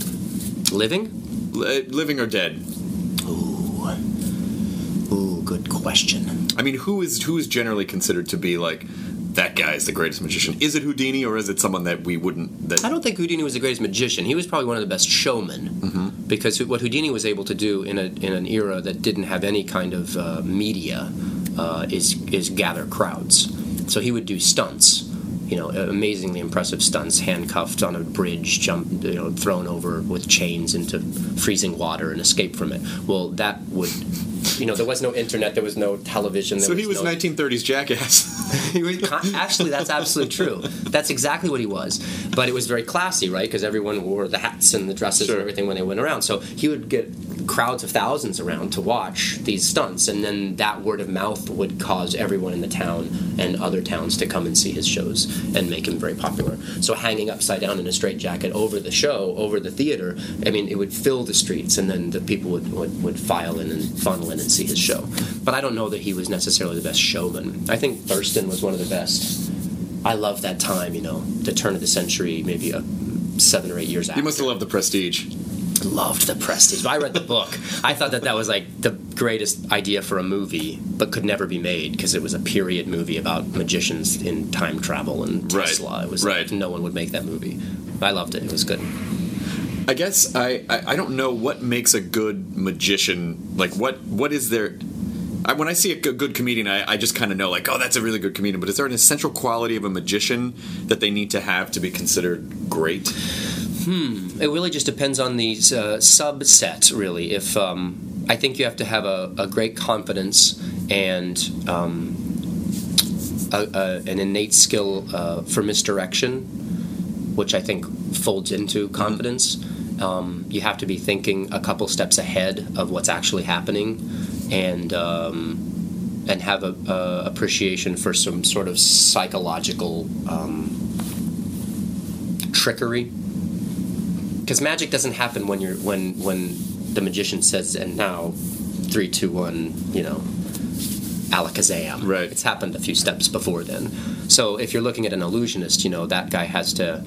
S3: Living?
S4: L- living or dead?
S3: Ooh. Ooh, good question.
S4: I mean, who is who is generally considered to be, like, that guy is the greatest magician? Is it Houdini, or is it someone that we wouldn't... That...
S3: I don't think Houdini was the greatest magician. He was probably one of the best showmen.
S4: Mm-hmm.
S3: Because what Houdini was able to do in a in an era that didn't have any kind of uh, media uh, is is gather crowds. So he would do stunts, you know, amazingly impressive stunts, handcuffed on a bridge, jump, you know, thrown over with chains into freezing water and escape from it. Well, that would... You know, there was no internet, there was no television. There
S4: so
S3: was
S4: he was
S3: no...
S4: nineteen thirties Jackass.
S3: he was, actually, that's absolutely true. That's exactly what he was. But it was very classy, right? Because everyone wore the hats and the dresses
S4: sure.
S3: and everything when they went around. So he would get crowds of thousands around to watch these stunts, and then that word of mouth would cause everyone in the town and other towns to come and see his shows and make him very popular. So hanging upside down in a straitjacket over the show, over the theater, I mean, it would fill the streets, and then the people would, would, would file in and funnel in and see his show. But I don't know that he was necessarily the best showman. I think Thurston was one of the best. I love that time, you know, the turn of the century, maybe a seven or eight years after.
S4: You must have loved The Prestige.
S3: Loved The Prestige. I read the book. I thought that that was like the greatest idea for a movie, but could never be made because it was a period movie about magicians in time travel and Tesla.
S4: Right.
S3: It was
S4: right.
S3: like no one would make that movie. I loved it. It was good.
S4: I guess I, I, I don't know what makes a good magician. Like, what what is there... I, when I see a good comedian, I, I just kind of know, like, oh, that's a really good comedian. But is there an essential quality of a magician that they need to have to be considered great?
S3: Hmm. It really just depends on the uh, subset, really. If um, I think you have to have a, a great confidence and um, a, a, an innate skill uh, for misdirection, which I think folds into confidence. Um, you have to be thinking a couple steps ahead of what's actually happening, and um, and have a, a appreciation for some sort of psychological um, trickery. Because magic doesn't happen when you're when when the magician says, "And now, three, two, one," you know, alakazam.
S4: Right.
S3: It's happened a few steps before then. So if you're looking at an illusionist, you know, that guy has to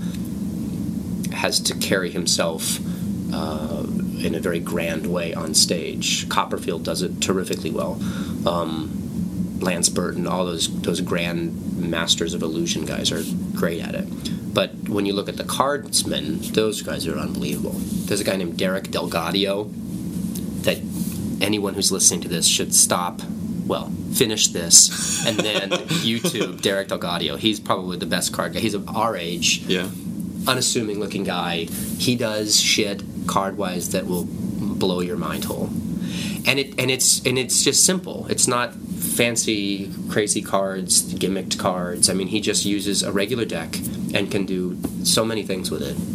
S3: has to carry himself uh, in a very grand way on stage. Copperfield does it terrifically well. Um, Lance Burton, all those those grand masters of illusion guys are great at it. But when you look at the cardsmen, those guys are unbelievable. There's a guy named Derek Delgadio that anyone who's listening to this should stop, well, finish this, and then YouTube Derek Delgadio. He's probably the best card guy. He's of our age.
S4: Yeah.
S3: Unassuming looking guy. He does shit card-wise that will blow your mind hole. And it and it's and it's just simple. It's not fancy, crazy cards, gimmicked cards. I mean, he just uses a regular deck and can do so many things with it.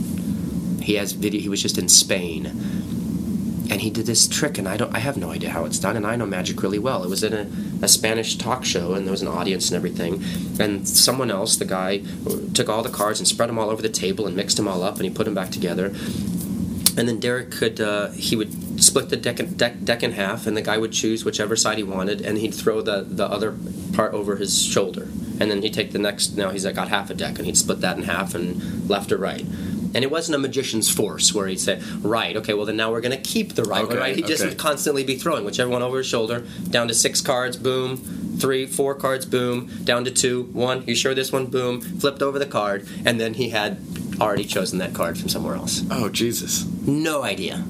S3: He has video. He was just in Spain, and he did this trick, and I don't. I have no idea how it's done, and I know Magic really well. It was in a, a Spanish talk show, and there was an audience and everything. And someone else, the guy, took all the cards and spread them all over the table and mixed them all up, and he put them back together. And then Derek could, uh, he would split the deck, deck deck in half, and the guy would choose whichever side he wanted, and he'd throw the, the other part over his shoulder. And then he'd take the next, now he's got half a deck, and he'd split that in half and left or right. And it wasn't a magician's force where he'd say, right, okay, well then now we're going to keep the right
S4: okay,
S3: one, right? He'd just
S4: okay.
S3: constantly be throwing whichever one over his shoulder, down to six cards, boom, three, four cards, boom, down to two, one, you sure this one, boom, flipped over the card, and then he had already chosen that card from somewhere else.
S4: Oh, Jesus.
S3: No idea.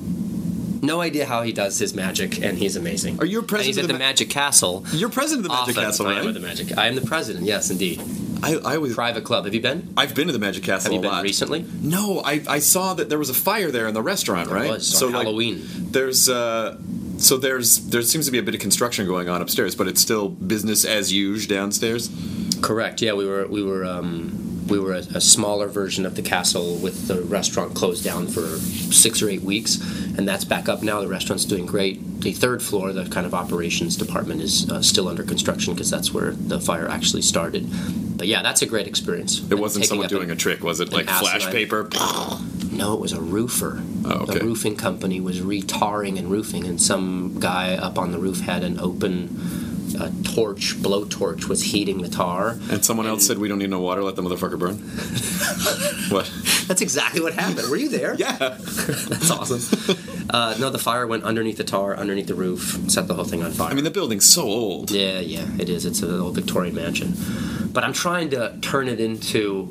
S3: No idea how he does his magic, and he's amazing.
S4: Are you president
S3: and he's
S4: of
S3: at
S4: the
S3: the
S4: Ma-
S3: Magic Castle.
S4: You're president of the Magic
S3: Often.
S4: Castle,
S3: I
S4: right?
S3: am at the Magic. I am the president. Yes, indeed.
S4: I, I was.
S3: Private club. Have you been?
S4: I've been to the Magic Castle
S3: Have you
S4: a
S3: been
S4: lot.
S3: recently?
S4: No, I, I saw that there was a fire there in the restaurant,
S3: There
S4: right?
S3: was, on
S4: so like,
S3: Halloween.
S4: There's uh, so there's there seems to be a bit of construction going on upstairs, but it's still business as usual downstairs.
S3: Correct. Yeah, we were we were um, we were a, a smaller version of the castle with the restaurant closed down for six or eight weeks, and that's back up now. The restaurant's doing great. The third floor, the kind of operations department, is uh, still under construction because that's where the fire actually started. But yeah, that's a great experience.
S4: It wasn't
S3: Taking
S4: someone
S3: up
S4: doing
S3: an-
S4: a trick, was it?
S3: an
S4: Like flash
S3: asinine-
S4: paper?
S3: No, it was a roofer.
S4: Oh, okay.
S3: The roofing company was re-tarring and roofing, and some guy up on the roof had an open uh, torch, blowtorch, was heating the tar.
S4: And someone else said, "We don't need no water. Let the motherfucker burn." What?
S3: That's exactly what happened. Were you there?
S4: Yeah.
S3: That's awesome. Uh, no, the fire went underneath the tar, underneath the roof, set the whole thing on fire.
S4: I mean, the building's so old.
S3: Yeah, yeah, it is. It's an old Victorian mansion. But I'm trying to turn it into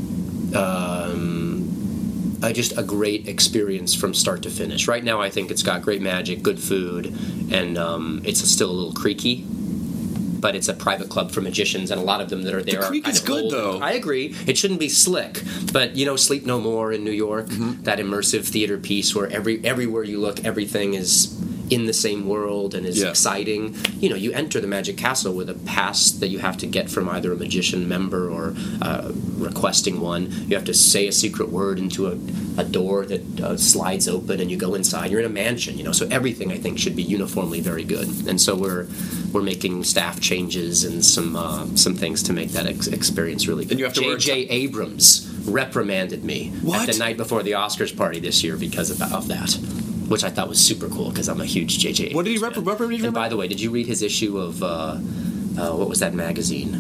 S3: um, uh, just a great experience from start to finish. Right now, I think it's got great magic, good food, and um, it's still a little creaky. But it's a private club for magicians, and a lot of them that are there
S4: The
S3: are
S4: creek
S3: kind
S4: is
S3: of
S4: good,
S3: old.
S4: though.
S3: I agree. It shouldn't be slick, but you know, Sleep No More in New York,
S4: Mm-hmm.
S3: that immersive theater piece where every everywhere you look, everything is in the same world and is
S4: Yeah.
S3: exciting. You know, you enter the Magic Castle with a pass that you have to get from either a magician member or uh, requesting one. You have to say a secret word into a, a door that uh, slides open, and you go inside. You're in a mansion, you know. So everything, I think, should be uniformly very good. And so we're we're making staff changes and some uh, some things to make that ex- experience really good.
S4: And you have to
S3: J
S4: wear a
S3: J. Abrams reprimanded me
S4: What?
S3: at the night before the Oscars party this year because of, of that, which I thought was super cool because I'm a huge J J.
S4: What did he
S3: Abrams
S4: rep-
S3: fan.
S4: reprimand you
S3: And
S4: for?
S3: by the way, did you read his issue of uh, uh, what was that magazine?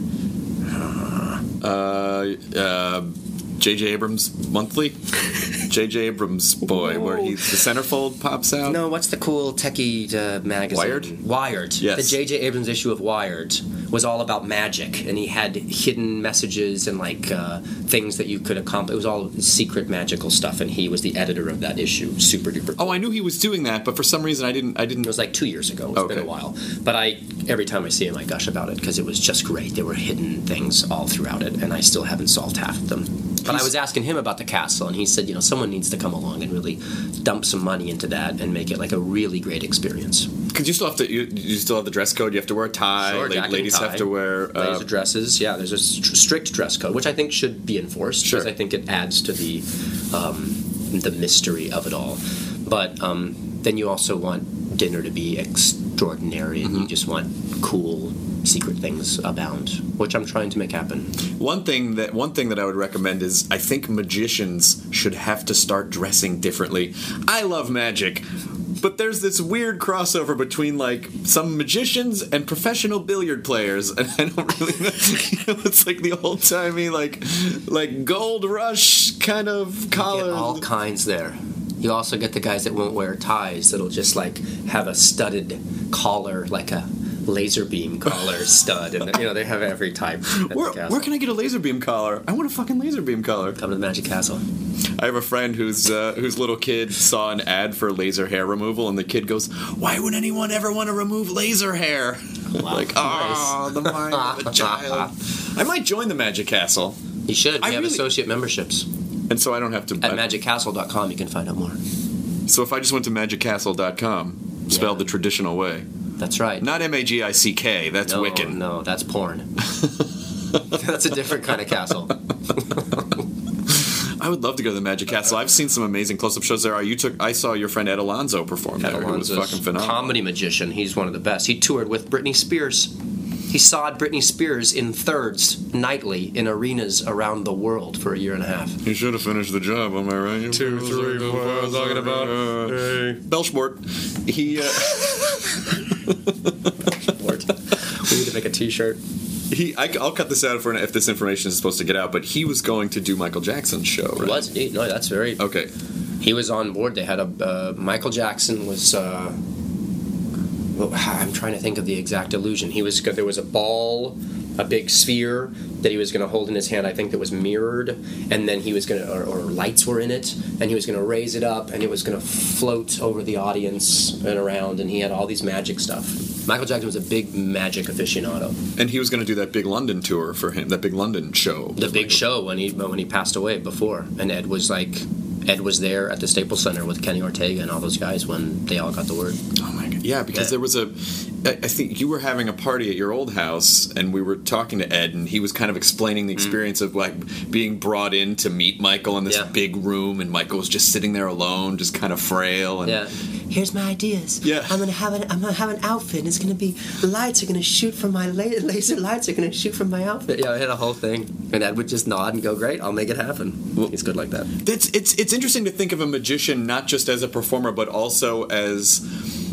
S4: Uh, uh, J J. Abrams Monthly? J J. Abrams Boy, where he, the centerfold pops out?
S3: No, what's the cool techie uh, magazine?
S4: Wired?
S3: Wired.
S4: Yes.
S3: The J J. Abrams issue of Wired was all about magic, and he had hidden messages and like uh, things that you could accomplish. It was all secret magical stuff, and he was the editor of that issue. Super duper.
S4: Oh, I knew he was doing that, but for some reason I didn't. I didn't.
S3: It was like two years ago. It's
S4: Okay.
S3: been a while. But I, every time I see him, I gush about it because it was just great. There were hidden things all throughout it, and I still haven't solved half of them. But I was asking him about the castle, and he said, you know, someone needs to come along and really dump some money into that and make it like a really great experience.
S4: Because you still have to. You, you still have the dress code. You have to wear a tie.
S3: Sure,
S4: La-
S3: jacket and
S4: ladies
S3: tie.
S4: have to wear. Uh,
S3: Ladies' dresses, yeah. There's a st- strict dress code, which I think should be enforced because
S4: Sure.
S3: I think it adds to the um, the mystery of it all. But um, then you also want dinner to be extraordinary, and you just want cool secret things abound, which I'm trying to make happen.
S4: One thing that one thing that I would recommend is I think magicians should have to start dressing differently. I love magic, but there's this weird crossover between like some magicians and professional billiard players, and I don't really know. You know, it's like the old timey like like gold rush kind of
S3: Get
S4: collar.
S3: all kinds there. You also get the guys that won't wear ties that'll just like have a studded collar, like a laser beam collar stud, and you know they have every type. At
S4: Where,
S3: the castle.
S4: where can I get a laser beam collar? I want a fucking laser beam collar.
S3: Come to the Magic Castle.
S4: I have a friend whose uh, whose little kid saw an ad for laser hair removal, and the kid goes, "Why would anyone ever want to remove laser hair?"
S3: Wow.
S4: Like, oh, the mind of a child. I might join the Magic Castle,
S3: You should. We
S4: I
S3: have
S4: really-
S3: associate memberships
S4: and so I don't have to.
S3: at
S4: I-
S3: magic castle dot com. You can find out more.
S4: So if I just went to magic castle dot com, spelled
S3: Yeah.
S4: the traditional way,
S3: That's right.
S4: not M A G I C K, that's
S3: no,
S4: Wiccan.
S3: No, that's porn. That's a different kind of castle.
S4: I would love to go to the Magic Castle. I've seen some amazing close-up shows there. You took, I saw your friend Ed Alonzo perform there. It was
S3: Alonzo's
S4: fucking phenomenal.
S3: comedy magician. He's one of the best. He toured with Britney Spears. He sawed Britney Spears in thirds nightly in arenas around the world for a year and a half.
S4: You should have finished the job, am I right?
S3: Two, three, four, I was talking about.
S4: Hey. Belschmort. He, uh,
S3: Lord. We need to make a T-shirt.
S4: he, I, I'll cut this out for if this information is supposed to get out, but he was going to do Michael Jackson's show, right?
S3: It was indeed. No, that's very.
S4: Okay.
S3: He was on board. They had a uh, Michael Jackson was. Uh, well, I'm trying to think of the exact illusion. He was there was a ball, a big sphere that he was going to hold in his hand. I think that was mirrored, and then he was going to or, or lights were in it, and he was going to raise it up, and it was going to float over the audience and around. And he had all these magic stuff. Michael Jackson was a big magic aficionado.
S4: And he was going to do that big London tour for him, that big London show.
S3: The big show when he when he passed away before, and Ed was like. Ed was there at the Staples Center with Kenny Ortega and all those guys when they all got the word.
S4: Oh my god! Yeah, because
S3: Yeah.
S4: there was a. I I think you were having a party at your old house, and we were talking to Ed, and he was kind of explaining the experience of like being brought in to meet Michael in this
S3: Yeah.
S4: big room, and Michael was just sitting there alone, just kind of frail. And
S3: Yeah. Here's my ideas.
S4: Yeah.
S3: I'm gonna have an I'm gonna have an outfit. And it's gonna be lights are gonna shoot from my la- laser lights are gonna shoot from my outfit. Yeah, I had a whole thing, and Ed would just nod and go, "Great, I'll make it happen." He's good like that.
S4: It's it's it's interesting to think of a magician not just as a performer, but also as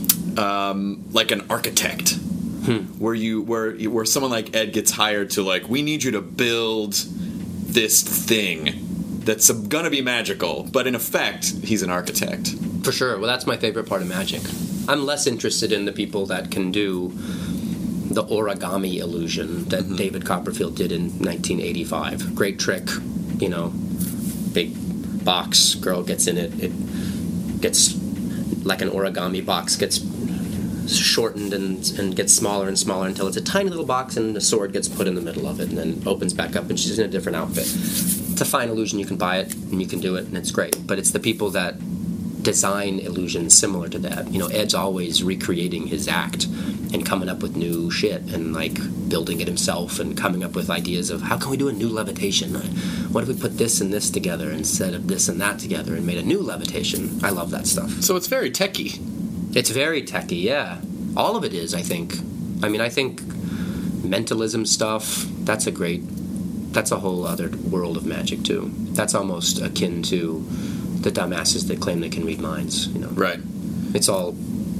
S4: um, like an architect. Where you where you, where someone like Ed gets hired to like, we need you to build this thing that's gonna be magical, but in effect, he's an architect.
S3: For sure. Well, that's my favorite part of magic. I'm less interested in the people that can do the origami illusion that
S4: Mm-hmm.
S3: David Copperfield did in nineteen eighty-five. Great trick, you know, big box, girl gets in it, it gets like an origami box, gets shortened and, and gets smaller and smaller until it's a tiny little box, and the sword gets put in the middle of it and then opens back up and she's in a different outfit. It's a fine illusion. You can buy it and you can do it and it's great. But it's the people that design illusions similar to that. You know, Ed's always recreating his act and coming up with new shit and like building it himself and coming up with ideas of how can we do a new levitation? What if we put this and this together instead of this and that together and made a new levitation? I love that stuff.
S4: So it's very techy.
S3: It's very techy, yeah. All of it is, I think. I mean, I think mentalism stuff, that's a great, that's a whole other world of magic, too. That's almost akin to the dumbasses that claim they can read minds, you know.
S4: Right.
S3: It's all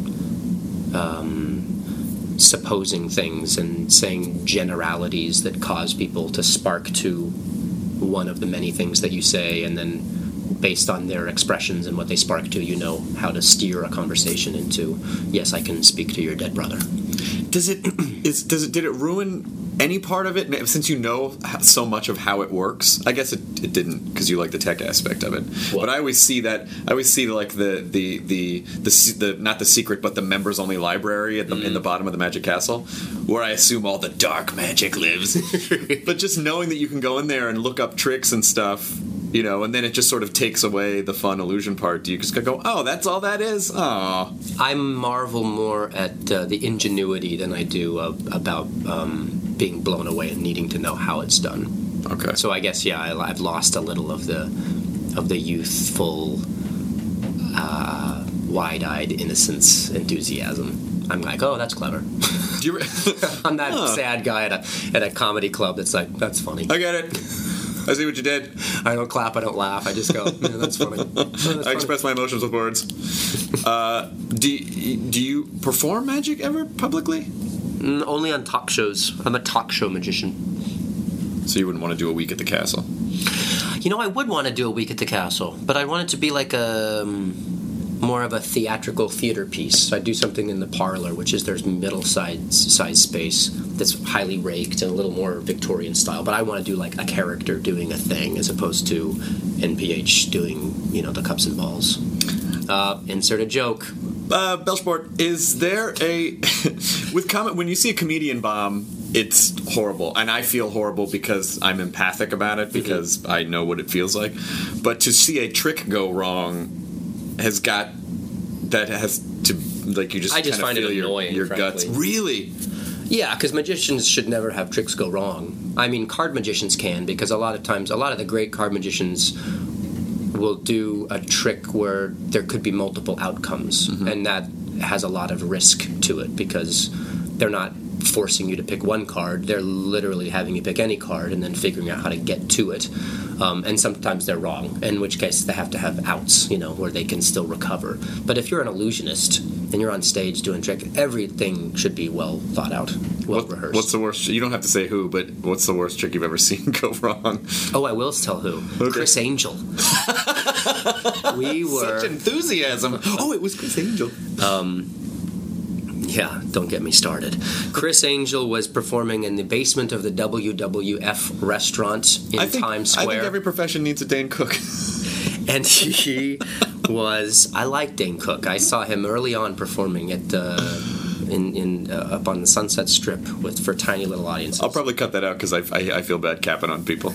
S3: um, supposing things and saying generalities that cause people to spark to one of the many things that you say, and then based on their expressions and what they spark to, you know how to steer a conversation into, yes, I can speak to your dead brother.
S4: Does it is does it did it ruin any part of it since you know so much of how it works? I guess it, it didn't because you like the tech aspect of it.
S3: What?
S4: But I always see that I always see like the the the the, se- the not the secret but the members only library at the,
S3: Mm-hmm.
S4: in the bottom of the Magic Castle, where I assume all the dark magic lives. But just knowing that you can go in there and look up tricks and stuff. You know, and then it just sort of takes away the fun illusion part. Do you just go, oh, that's all that is? Aw.
S3: I marvel more at uh, the ingenuity than I do uh, about um, being blown away and needing to know how it's done.
S4: Okay.
S3: So I guess, yeah, I, I've lost a little of the of the youthful, uh, wide-eyed innocence enthusiasm. I'm like, oh, that's clever.
S4: Do you re-
S3: I'm that
S4: Huh.
S3: sad guy at a at a comedy club that's like, that's funny.
S4: I get it. I see what you did.
S3: I don't clap, I don't laugh. I just go, yeah, that's funny. Oh, that's
S4: I
S3: funny.
S4: express my emotions with words. Uh, do do you perform magic ever publicly?
S3: Mm, only on talk shows. I'm a talk show magician.
S4: So you wouldn't want to do a week at the castle?
S3: You know, I would want to do a week at the castle, but I want it to be like a, um, more of a theatrical theater piece. So I do something in the parlor, which is there's middle size size space that's highly raked and a little more Victorian style. But I want to do like a character doing a thing as opposed to N P H doing, you know, the cups and balls. Uh, insert a joke.
S4: Uh, Belsport, is there a with comment when you see a comedian bomb, it's horrible, and I feel horrible because I'm empathic about it because mm-hmm. I know what it feels like. But to see a trick go wrong has got that has to like you just
S3: I just
S4: kind of
S3: find
S4: feel
S3: it
S4: your,
S3: annoying,
S4: your
S3: frankly.
S4: guts. Really?
S3: Yeah, because magicians should never have tricks go wrong. I mean, card magicians can because a lot of times, a lot of the great card magicians will do a trick where there could be multiple outcomes, mm-hmm. and that has a lot of risk to it because they're not forcing you to pick one card. They're literally having you pick any card and then figuring out how to get to it. Um, and sometimes they're wrong, in which case they have to have outs, you know, where they can still recover. But if you're an illusionist and you're on stage doing trick, everything should be well thought out, well
S4: what,
S3: rehearsed.
S4: What's the worst? You don't have to say who, but what's the worst trick you've ever seen go wrong?
S3: Oh, I will tell who. Okay. Criss Angel. We were
S4: such enthusiasm. Oh, it was Criss Angel.
S3: Um, yeah, don't get me started. Criss Angel was performing in the basement of the W W F restaurant in
S4: I think,
S3: Times Square.
S4: I think every profession needs a Dane Cook.
S3: And he was. I like Dane Cook. I saw him early on performing at uh, in in uh, up on the Sunset Strip with for tiny little audiences.
S4: I'll probably cut that out because I, I I feel bad capping on people.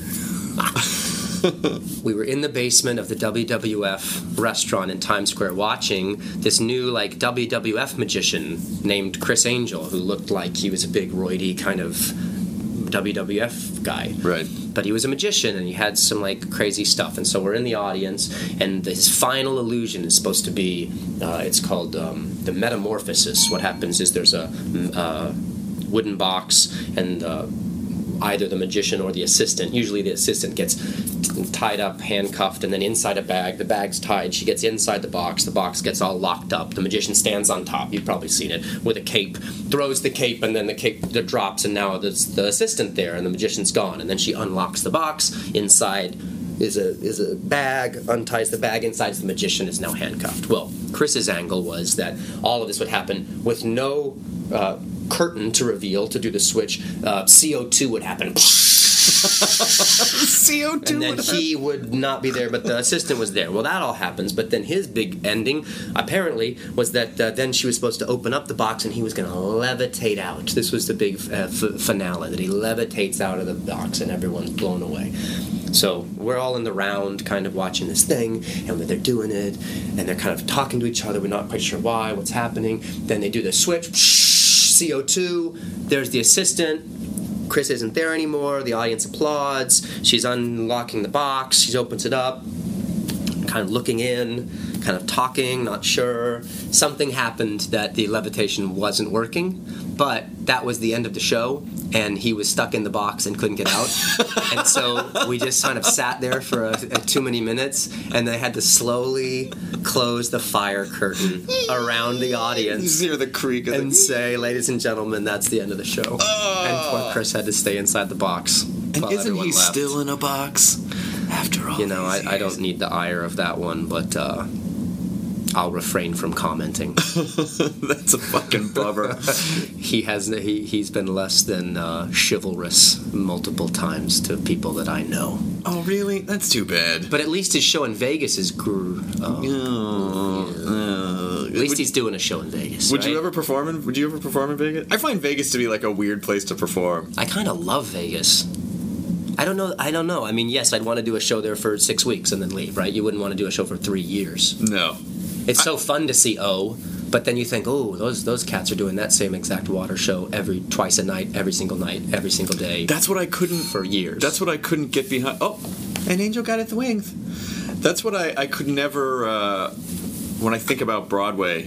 S3: We were in the basement of the W W F restaurant in Times Square watching this new like W W F magician named Criss Angel who looked like he was a big roidy kind of W W F guy.
S4: Right.
S3: But he was a magician and he had some like crazy stuff. And so we're in the audience and his final illusion is supposed to be, uh, it's called um, the metamorphosis. What happens is there's a uh, wooden box and uh, either the magician or the assistant, usually the assistant gets tied up, handcuffed, and then inside a bag. The bag's tied. She gets inside the box. The box gets all locked up. The magician stands on top. You've probably seen it with a cape. Throws the cape, and then the cape the drops, and now there's the assistant there, and the magician's gone. And then she unlocks the box. Inside is a is a bag. Unties the bag. Inside is the magician is now handcuffed. Well, Chris's angle was that all of this would happen with no uh, curtain to reveal to do the switch. Uh, C O two would happen.
S4: C O two
S3: and then he would not be there, but the assistant was there. Well, that all happens, but then his big ending, apparently, was that uh, then she was supposed to open up the box and he was going to levitate out. This was the big uh, f- finale, that he levitates out of the box and everyone's blown away. So we're all in the round kind of watching this thing, and they're doing it, and they're kind of talking to each other. We're not quite sure why, what's happening. Then they do the switch, C O two, there's the assistant. Criss isn't there anymore. The audience applauds. She's unlocking the box. She opens it up, kind of looking in, kind of talking, not sure. Something happened that the levitation wasn't working, but that was the end of the show, and he was stuck in the box and couldn't get out. And so we just kind of sat there for a, a too many minutes, and they had to slowly close the fire curtain around the audience.
S4: You hear the creak of
S3: and
S4: the...
S3: say, ladies and gentlemen, that's the end of the show.
S4: Oh.
S3: And poor Criss had to stay inside the box.
S4: And isn't he
S3: left.
S4: still in a box after all?
S3: You know, I,
S4: these
S3: I don't
S4: years?
S3: need the ire of that one, but uh, I'll refrain from commenting.
S4: That's a fucking bummer.
S3: he has he he's been less than uh, chivalrous multiple times to people that I know.
S4: Oh, really? That's too bad.
S3: But at least his show in Vegas is gr- uh,
S4: Oh, uh,
S3: At least
S4: would,
S3: he's doing a show in Vegas.
S4: Would
S3: right?
S4: you ever perform in? Would you ever perform in Vegas? I find Vegas to be like a weird place to perform.
S3: I kind of love Vegas. I don't know. I don't know. I mean, yes, I'd want to do a show there for six weeks and then leave, right? You wouldn't want to do a show for three years.
S4: No.
S3: It's so fun to see O, but then you think, oh, those those cats are doing that same exact water show every twice a night, every single night, every single day.
S4: That's what I couldn't
S3: for years.
S4: That's what I couldn't get behind. Oh, an angel got its wings. That's what I, I could never. Uh, when I think about Broadway,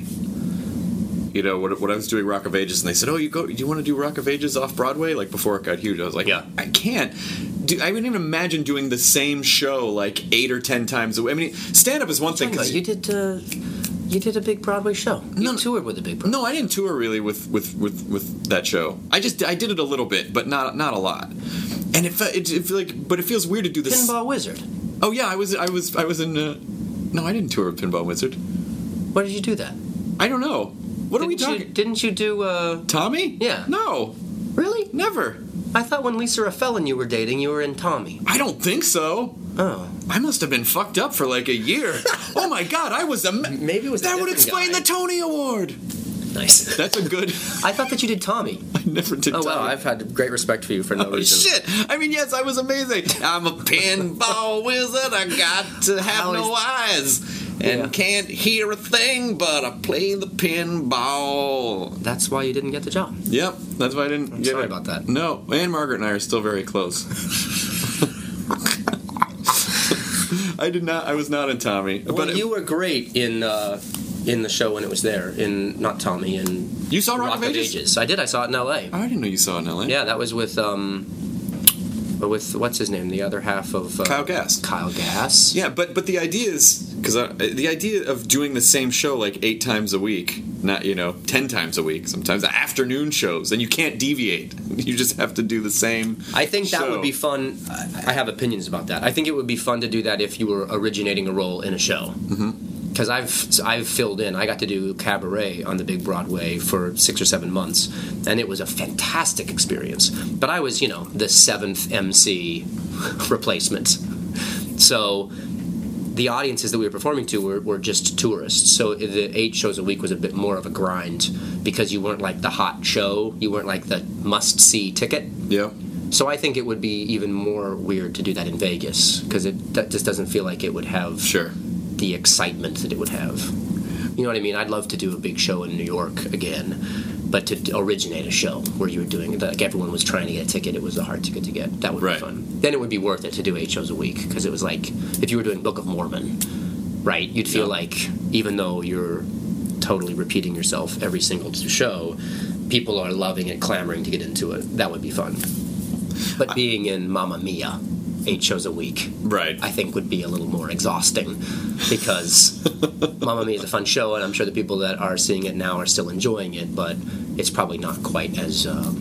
S4: you know, when, when I was doing Rock of Ages, and they said, "Oh, you go? Do you want to do Rock of Ages off Broadway?" Like before it got huge, I was like,
S3: Yeah.
S4: I can't. Do, I wouldn't even imagine doing the same show like eight or ten times a week. I mean, stand up is one thing.
S3: You did. Uh, You did a big Broadway show. You
S4: No,
S3: toured with a big Broadway.
S4: No, I didn't tour really with, with, with, with that show. I just I did it a little bit, but not not a lot. And it fe- it, it feel like, but it feels weird to do this.
S3: Pinball Wizard.
S4: Oh yeah, I was I was I was in. Uh, no, I didn't tour with Pinball Wizard.
S3: Why did you do that?
S4: I don't know. What are we
S3: Didn't you-
S4: talking?
S3: Didn't you do, uh...
S4: Tommy?
S3: Yeah.
S4: No,
S3: Really?
S4: never.
S3: I thought when Lisa Raffel you were dating, you were in Tommy.
S4: I don't think so.
S3: Oh.
S4: I must have been fucked up for like a year. Oh my god, I was a ma-
S3: Maybe it was a
S4: that would
S3: different
S4: explain
S3: guy.
S4: the Tony Award.
S3: Nice.
S4: That's a good.
S3: I thought that you did Tommy.
S4: I never did.
S3: Oh,
S4: Tommy.
S3: wow, I've had great respect for you for no
S4: Oh
S3: reason.
S4: shit! I mean, yes, I was amazing. I'm a pinball wizard. I got to have
S3: How
S4: no
S3: is-
S4: eyes and
S3: Yeah.
S4: can't hear a thing, but I play the pinball.
S3: That's why you didn't get the job.
S4: Yep, that's why I didn't.
S3: I'm
S4: get
S3: sorry
S4: it.
S3: about that.
S4: No, and Margaret and I are still very close. I did not. I was not in Tommy.
S3: Well,
S4: but
S3: you were great in uh, in the show when it was there. In not Tommy, in
S4: You saw Rock of Ages?
S3: I did. I saw it in L A.
S4: I didn't know you saw it in L A.
S3: Yeah, that was with um, with what's his name? The other half of uh,
S4: Kyle Gass.
S3: Kyle Gass.
S4: Yeah, but but the idea is because the idea of doing the same show like eight times a week, not you know ten times a week, sometimes afternoon shows, and you can't deviate. You just have to do the same.
S3: I think that
S4: show.
S3: would be fun. I I have opinions about that. I think it would be fun to do that if you were originating a role in a show. Because I've I've filled in. I got to do Cabaret on the big Broadway for six or seven months, and it was a fantastic experience. But I was, you know, the seventh M C replacement. So the audiences that we were performing to were, were just tourists. So the eight shows a week was a bit more of a grind because you weren't like the hot show. You weren't like the must-see ticket.
S4: Yeah.
S3: So I think it would be even more weird to do that in Vegas because it that just doesn't feel like it would have
S4: Sure.
S3: the excitement that it would have. You know what I mean? I'd love to do a big show in New York again, but to originate a show where you were doing like everyone was trying to get a ticket, it was a hard ticket to get. That would
S4: Right.
S3: be fun. Then it would be worth it to do eight shows a week because it was like if you were doing Book of Mormon, right? You'd feel
S4: Yeah.
S3: like even though you're totally repeating yourself every single show, people are loving and clamoring to get into it. That would be fun. But being in Mamma Mia, eight shows a week,
S4: Right.
S3: I think would be a little more exhausting because Mamma Mia is a fun show, and I'm sure the people that are seeing it now are still enjoying it, but it's probably not quite as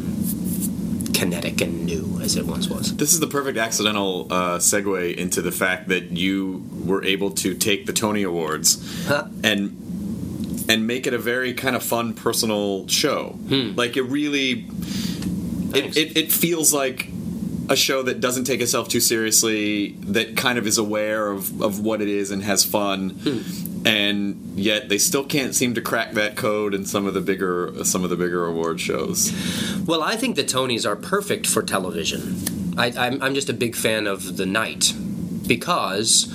S3: um, kinetic and new as it once was.
S4: This is the perfect accidental uh, segue into the fact that you were able to take the Tony Awards
S3: Huh?
S4: and and make it a very kind of fun personal show. Like it really,
S3: Thanks.
S4: it, it, it feels like a show that doesn't take itself too seriously, that kind of is aware of, of what it is and has fun, and yet they still can't seem to crack that code in some of the bigger some of the bigger award shows.
S3: Well, I think the Tonys are perfect for television. I, I'm, I'm just a big fan of the night because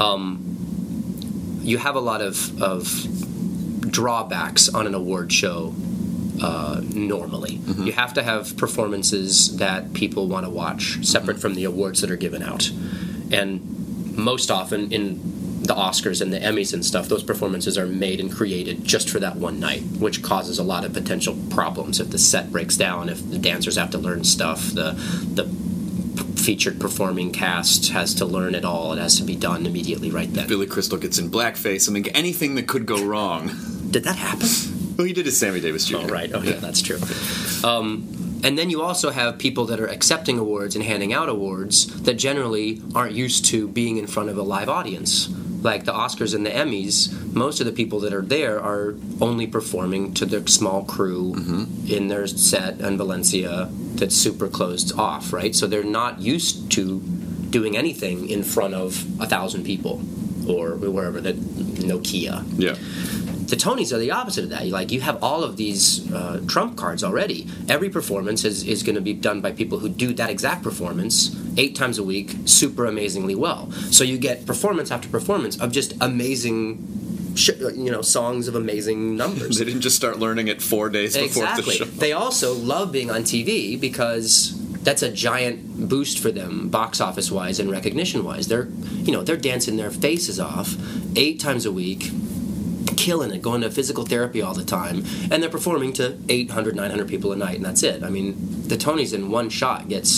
S3: um, you have a lot of, of drawbacks on an award show uh, normally. You have to have performances that people want to watch, separate from the awards that are given out. And most often in the Oscars and the Emmys and stuff, those performances are made and created just for that one night, which causes a lot of potential problems. If the set breaks down, if the dancers have to learn stuff, the the featured performing cast has to learn it all. It has to be done immediately right then.
S4: Billy Crystal gets in blackface. I mean, anything that could go wrong.
S3: Did that happen?
S4: Well, he did his Sammy Davis Junior
S3: Oh, right. Oh, yeah, that's true. Um, and then you also have people that are accepting awards and handing out awards that generally aren't used to being in front of a live audience. Like the Oscars and the Emmys, most of the people that are there are only performing to their small crew in their set in Valencia that's super closed off, right? So they're not used to doing anything in front of a thousand people or wherever, that Nokia.
S4: Yeah.
S3: The Tonys are the opposite of that. Like you have all of these uh, trump cards already. Every performance is, is going to be done by people who do that exact performance eight times a week, super amazingly well. So you get performance after performance of just amazing, sh- you know, songs of amazing numbers.
S4: They didn't just start learning it four days before
S3: Exactly.
S4: the show.
S3: They also love being on T V because that's a giant boost for them, box office wise and recognition wise. They're, you know, they're dancing their faces off eight times a week, killing it, going to physical therapy all the time, and they're performing to eight hundred, nine hundred people a night, and that's it. I mean, the Tonys in one shot gets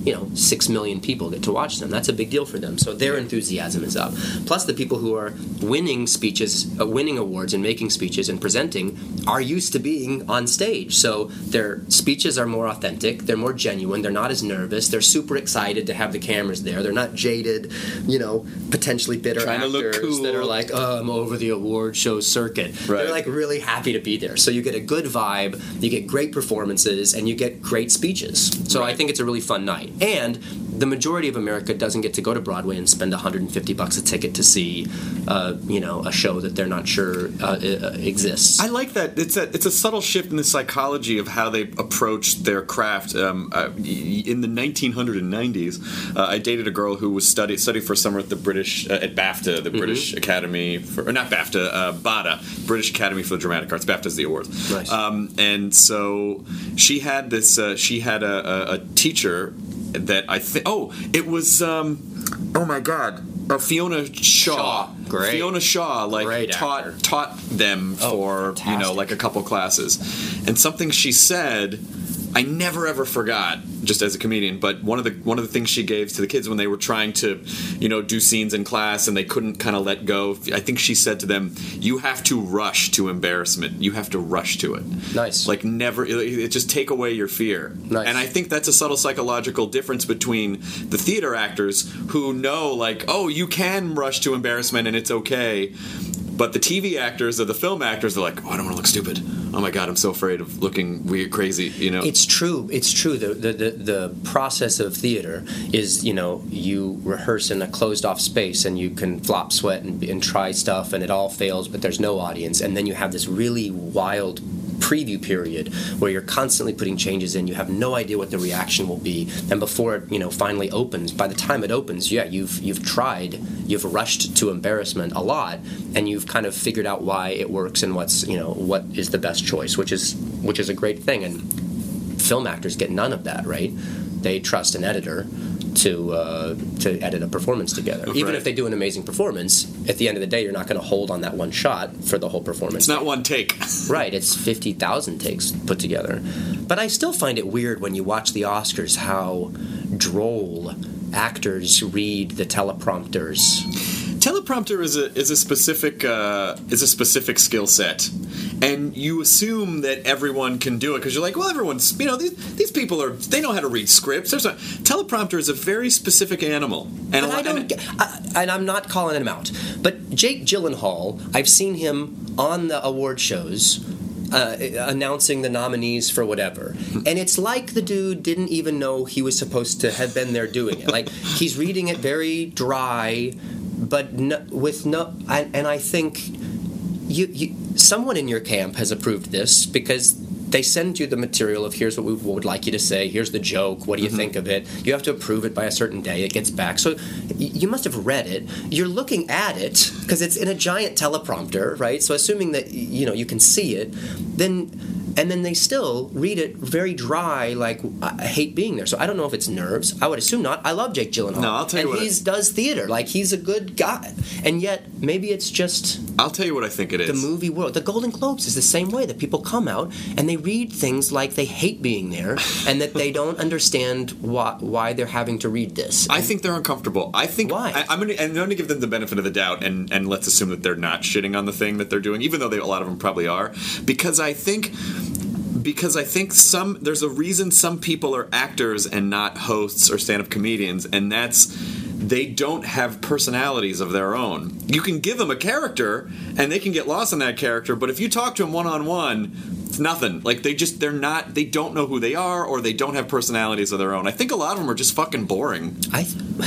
S3: you know, six million people get to watch them. That's a big deal for them. So their enthusiasm is up. Plus, the people who are winning speeches, uh, winning awards and making speeches and presenting are used to being on stage. So their speeches are more authentic. They're more genuine. They're not as nervous. They're super excited to have the cameras there. They're not jaded, you know, potentially bitter
S4: Trying to look
S3: actors
S4: cool.
S3: that are like, oh, I'm over the award show circuit.
S4: Right.
S3: They're like really happy to be there. So you get a good vibe, you get great performances, and you get great speeches. So
S4: Right.
S3: I think it's a really fun night. And the majority of America doesn't get to go to Broadway and spend one hundred fifty bucks a ticket to see, uh, you know, a show that they're not sure uh, exists.
S4: I like that. It's a it's a subtle shift in the psychology of how they approach their craft. Um, uh, in the nineteen nineties, uh, I dated a girl who was study studied for a summer at the British uh, at BAFTA, the mm-hmm. British Academy for or not BAFTA, uh, BADA, British Academy for the Dramatic Arts. BAFTA is the award.
S3: Nice.
S4: Um, and so she had this. Uh, she had a, a, a teacher that I think. Oh, it was. Um, oh my God. Uh, Fiona Shaw.
S3: Shaw. Great.
S4: Fiona Shaw, like
S3: Great
S4: taught
S3: actor.
S4: taught them
S3: Oh,
S4: for
S3: fantastic.
S4: you know like a couple classes, and something she said, I never ever forgot. Just as a comedian, but one of the one of the things she gave to the kids when they were trying to, you know, do scenes in class and they couldn't kind of let go. I think she said to them, "You have to rush to embarrassment. You have to rush to it.
S3: Nice.
S4: Like never. It, it just take away your fear.
S3: Nice.
S4: And I think that's a subtle psychological difference between the theater actors who know, like, oh, you can rush to embarrassment and it's okay. But the T V actors or the film actors are like, oh, I don't want to look stupid. Oh my God, I'm so afraid of looking weird, crazy. You know,
S3: It's true. It's true. The, the the the process of theater is, you know, you rehearse in a closed off space and you can flop, sweat, and, and try stuff, and it all fails, but there's no audience, and then you have this really wild preview period where you're constantly putting changes in. You have no idea what the reaction will be, and before it, you know, finally opens, by the time it opens, yeah, you've you've tried, you've rushed to embarrassment a lot, and you've kind of figured out why it works and what's, you know, what is the best choice, which is which is a great thing. And film actors get none of that, right? They trust an editor to uh, to edit a performance together. Even
S4: Right.
S3: if they do an amazing performance, at the end of the day, you're not going to hold on that one shot for the whole performance.
S4: it's not one take.
S3: Right, it's fifty thousand takes put together. But I still find it weird when you watch the Oscars how droll actors read the teleprompters.
S4: Teleprompter is a is a specific uh, is a specific skill set, and you assume that everyone can do it because you're like, well, everyone's, you know, these these people are, they know how to read scripts. There's a teleprompter is a very specific animal, and a
S3: But I
S4: lot-
S3: don't,
S4: and-
S3: get, I, and I'm not calling him out, but Jake Gyllenhaal, I've seen him on the award shows uh, announcing the nominees for whatever, and it's like the dude didn't even know he was supposed to have been there doing it. Like, he's reading it very dry, but no, with no, and, and I think you, you, someone in your camp has approved this because they send you the material of here's what we would like you to say, here's the joke, what do you mm-hmm. think of it? You have to approve it by a certain day, it gets back. So y- you must have read it. You're looking at it because it's in a giant teleprompter, right? So assuming that, you know, you can see it, then and then they still read it very dry, like, I hate being there. So I don't know if it's nerves. I would assume not. I love Jake Gyllenhaal.
S4: No, I'll tell you
S3: and
S4: what
S3: he
S4: it-
S3: does theater. Like, he's a good guy. And yet, maybe it's just
S4: I'll tell you what I think it is.
S3: the movie world. The Golden Globes is the same way, that people come out and they read things like they hate being there and that they don't understand why, why they're having to read this.
S4: I think they're uncomfortable. I think
S3: Why?
S4: I, I'm going to I'm going to give them the benefit of the doubt, and, and let's assume that they're not shitting on the thing that they're doing, even though they, a lot of them probably are, because I think because I think some there's a reason some people are actors and not hosts or stand-up comedians, and that's they don't have personalities of their own. You can give them a character, and they can get lost in that character, but if you talk to them one-on-one, it's nothing. Like, they just, they're not, they don't know who they are, or they don't have personalities of their own. I think a lot of them are just fucking boring.
S3: I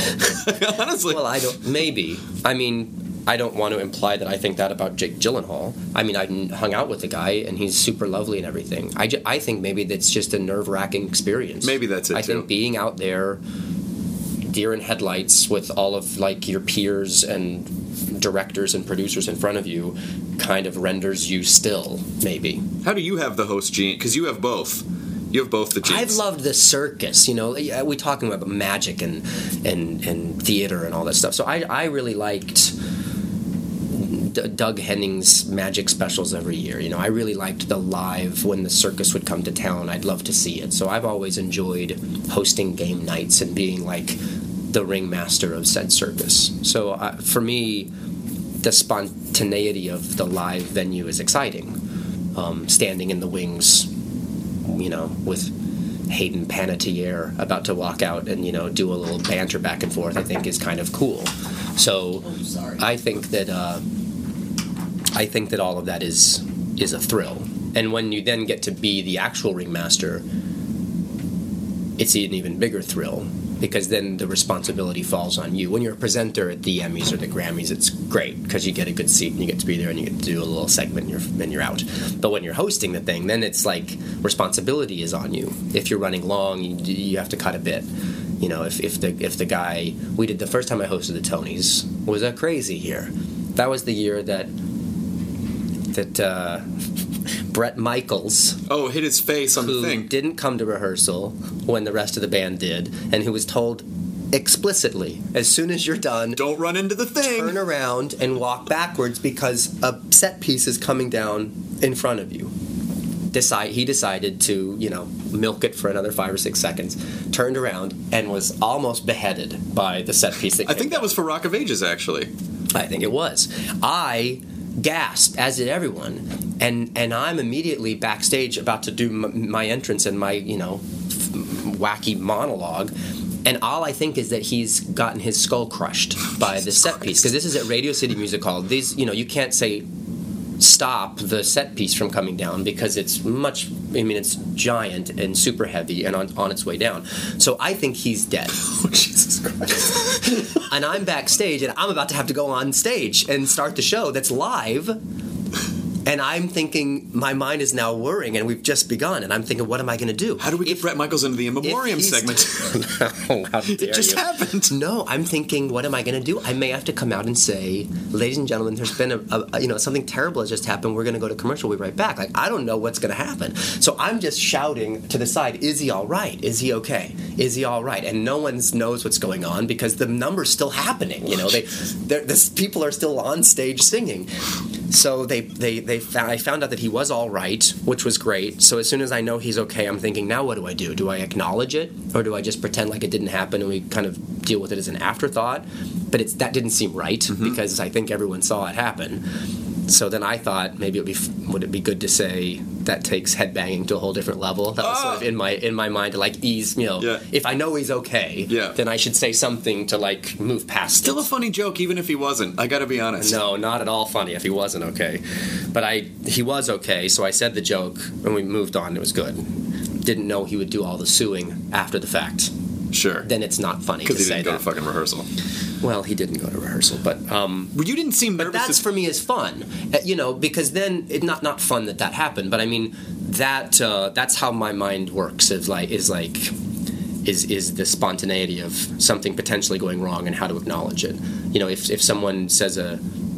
S4: Honestly.
S3: Well, I don't, maybe. I mean, I don't want to imply that I think that about Jake Gyllenhaal. I mean, I hung out with the guy, and he's super lovely and everything. I, ju- I think maybe that's just a nerve-wracking experience.
S4: Maybe that's it,
S3: I
S4: too.
S3: think being out there, deer in headlights with all of, like, your peers and directors and producers in front of you kind of renders you still, maybe.
S4: How do you have the host gene? Because you have both. You have both the genes.
S3: I've loved the circus, you know. We're talking about magic and, and, and theater and all that stuff. So I, I really liked D- Doug Henning's magic specials every year. You know, I really liked the live when the circus would come to town. I'd love to see it. So I've always enjoyed hosting game nights and being like the ringmaster of said circus. So uh, for me, the spontaneity of the live venue is exciting. Um, standing in the wings, you know, with Hayden Panettiere about to walk out and, you know, do a little banter back and forth, I think is kind of cool. So
S5: Oh, sorry.
S3: I think that uh, I think that all of that is is a thrill. And when you then get to be the actual ringmaster, it's an even bigger thrill, because then the responsibility falls on you. When you're a presenter at the Emmys or the Grammys, it's great because you get a good seat and you get to be there and you get to do a little segment and you're, and you're out. But when you're hosting the thing, then it's like responsibility is on you. If you're running long, you, you have to cut a bit. You know, if, if the if the guy we did the first time I hosted the Tonys was a crazy year. That was the year that that uh, Bret Michaels,
S4: Oh, hit his face on the
S3: who
S4: thing.
S3: didn't come to rehearsal when the rest of the band did, and who was told explicitly, as soon as you're done,
S4: Don't run into the thing.
S3: turn around and walk backwards because a set piece is coming down in front of you. Decide he decided to, you know, milk it for another five or six seconds, turned around and was almost beheaded by the set piece. That
S4: I
S3: came
S4: think that
S3: down.
S4: was for Rock of Ages, actually.
S3: I think it was. I gasped, as did everyone, and and I'm immediately backstage about to do m- my entrance and my, you know, f- wacky monologue, and all I think is that he's gotten his skull crushed by the set piece, because this is at Radio City Music Hall. These, you know, you can't say stop the set piece from coming down because it's much, I mean, it's giant and super heavy and on, on its way down. So I think he's dead.
S4: Oh, Jesus Christ.
S3: And I'm backstage, and I'm about to have to go on stage and start the show that's live. And I'm thinking, my mind is now whirring, and we've just begun. And I'm thinking, what am I going to do?
S4: How do we get
S3: If-
S4: Bret Michaels into the In
S3: if
S4: Memoriam
S3: he's-
S4: segment?
S3: Oh, how dare
S4: It just
S3: you.
S4: happened.
S3: No, I'm thinking, what am I going to do? I may have to come out and say, ladies and gentlemen, there's been a, a you know, something terrible has just happened. We're going to go to commercial. We'll be right back. Like, I don't know what's going to happen. So I'm just shouting to the side, is he all right? Is he okay? Is he all right? And no one knows what's going on because the number's still happening. You know, they, they're- this, people are still on stage singing. So they, they, they found, I found out that he was all right, which was great. So as soon as I know he's okay, I'm thinking, now what do I do? Do I acknowledge it, or do I just pretend like it didn't happen and we kind of deal with it as an afterthought? But it's that didn't seem right because I think everyone saw it happen. So then I thought maybe it would be would it be good to say that takes headbanging to a whole different level. That was sort of in my in my mind to like ease, you know,
S4: Yeah.
S3: if I know he's okay,
S4: Yeah.
S3: then I should say something to like move past
S4: Still
S3: it.
S4: a funny joke, even if he wasn't. I gotta be honest.
S3: No, not at all funny if he wasn't okay. But I he was okay, so I said the joke and we moved on. It was good. Didn't know he would do all the suing after the fact.
S4: Sure.
S3: Then it's not funny to
S4: Because he
S3: say
S4: didn't go
S3: that.
S4: to fucking rehearsal.
S3: Well, he didn't go to rehearsal, but um,
S4: Well, you didn't seem nervous.
S3: but that's
S4: as-
S3: for me is fun, Uh, you know, because then it not not fun that that happened, but I mean that uh, that's how my mind works. Is like is like is is the spontaneity of something potentially going wrong and how to acknowledge it. You know, if if someone says a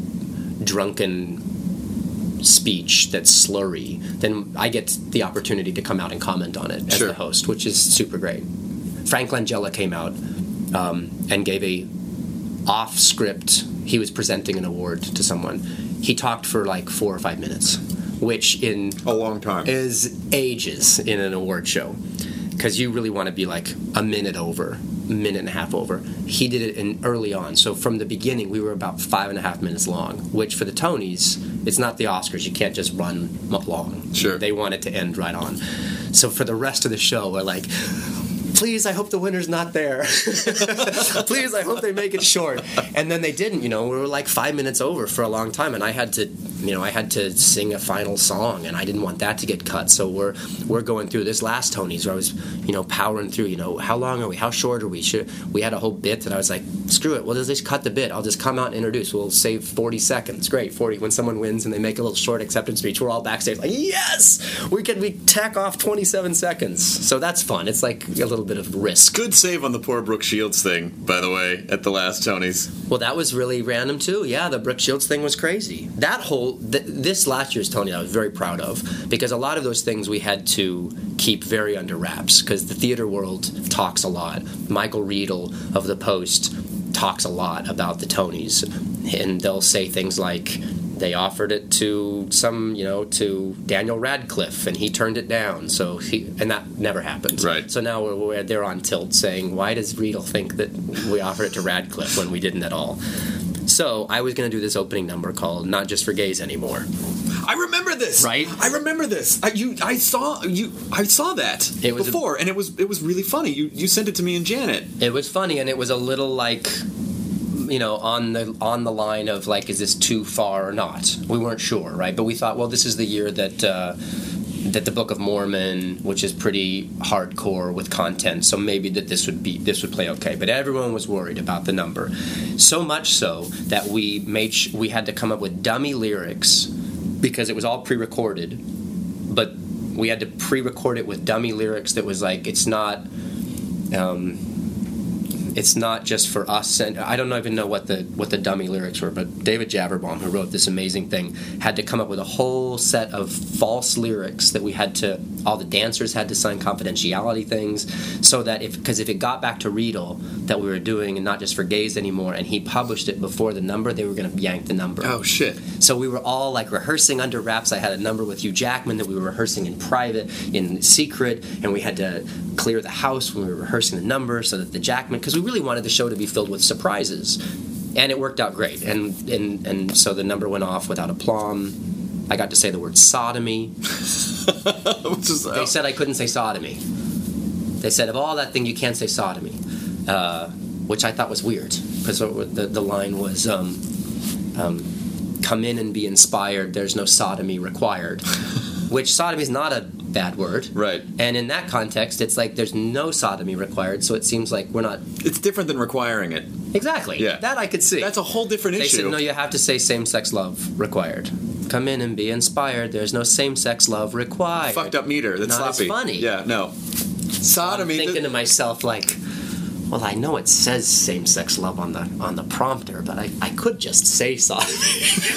S3: drunken speech that's slurry, then I get the opportunity to come out and comment on it as
S4: Sure.
S3: the host, which is super great. Frank Langella came out um, and gave a off script. He was presenting an award to someone. He talked for like four or five minutes, which in
S4: a long time.
S3: is ages in an award show, because you really want to be like a minute over, minute and a half over. He did it in early on, so from the beginning we were about five and a half minutes long, which for the Tonys, it's not the Oscars. You can't just run m- long.
S4: Sure.
S3: They want it to end right on. So for the rest of the show, we're like, please, I hope the winner's not there. Please, I hope they make it short. And then they didn't, you know, we were like five minutes over for a long time, and I had to, you know, I had to sing a final song, and I didn't want that to get cut. So we're we're going through this last Tony's where I was, you know, powering through, you know, how long are we? How short are we? Should, we had a whole bit that I was like, screw it, we'll just cut the bit. I'll just come out and introduce. We'll save forty seconds. Great, forty. When someone wins and they make a little short acceptance speech, we're all backstage like, yes! We can we tack off twenty-seven seconds. So that's fun. It's like a little bit of risk.
S4: Good save on the poor Brooke Shields thing, by the way, at the last Tonys.
S3: Well, that was really random too. Yeah, the Brooke Shields thing was crazy. That whole th- this last year's Tony, I was very proud of, because a lot of those things we had to keep very under wraps because the theater world talks a lot. Michael Riedel of the Post talks a lot about the Tonys, and they'll say things like, they offered it to some, you know, to Daniel Radcliffe, and he turned it down. So he, and that never happened.
S4: Right.
S3: So now we're, we're they're on tilt, saying, why does Riedel think that we offered it to Radcliffe when we didn't at all? So I was going to do this opening number called "Not Just for Gays Anymore."
S4: I remember this.
S3: Right?
S4: I remember this. I, you, I saw you. I saw that
S3: It was a-
S4: before, and it was it was really funny. You you sent it to me and Janet.
S3: It was funny, and it was a little like, you know, on the on the line of like, is this too far or not? We weren't sure, right? But we thought, well, this is the year that uh, that the Book of Mormon, which is pretty hardcore with content, so maybe that this would be this would play okay. But everyone was worried about the number, so much so that we made sh- we had to come up with dummy lyrics because it was all pre-recorded, but we had to pre-record it with dummy lyrics that was like, it's not. Um, It's not just for us, and I don't even know what the what the dummy lyrics were, but David Javerbaum, who wrote this amazing thing, had to come up with a whole set of false lyrics that we had to, all the dancers had to sign confidentiality things, so that if, because if it got back to Riedel that we were doing and Not Just for Gays Anymore, and he published it before the number, they were going to yank the number.
S4: Oh shit!
S3: So we were all like rehearsing under wraps. I had a number with Hugh Jackman that we were rehearsing in private, in secret, and we had to clear the house when we were rehearsing the number so that the Jackman, because we really wanted the show to be filled with surprises, and it worked out great. And and and so the number went off without aplomb. I got to say the word sodomy.
S4: Which is,
S3: They said I couldn't say sodomy. They said, of all that thing, you can't say sodomy, uh, which I thought was weird, because the, the line was, um, um, come in and be inspired, there's no sodomy required, which sodomy is not a bad word.
S4: Right.
S3: And in that context, it's like there's no sodomy required, so it seems like we're not...
S4: It's different than requiring it.
S3: Exactly.
S4: Yeah.
S3: That I could see.
S4: That's a whole different
S3: They
S4: issue.
S3: said, no, you have to say same-sex love required. Come in and be inspired. There's no same-sex love required.
S4: Fucked up meter. That's
S3: Not as
S4: sloppy.
S3: funny.
S4: Yeah. No. Sodomy.
S3: I'm thinking
S4: th-
S3: to myself, like, well, I know it says same-sex love on the on the prompter, but I, I could just say sodomy.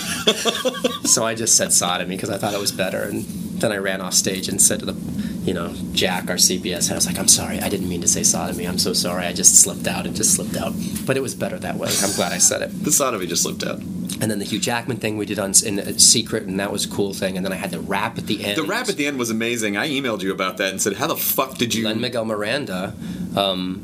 S3: So I just said sodomy because I thought it was better, and then I ran off stage and said to the, you know, Jack, our C B S head, I was like, I'm sorry, I didn't mean to say sodomy. I'm so sorry. I just slipped out. It just slipped out. But it was better that way. I'm glad I said it.
S4: the sodomy just slipped out.
S3: And then the Hugh Jackman thing we did on in uh, secret, and that was a cool thing. And then I had the rap at the end.
S4: The rap at the end was amazing. I emailed you about that and said, how the fuck did you...
S3: Lin Miguel Miranda, um,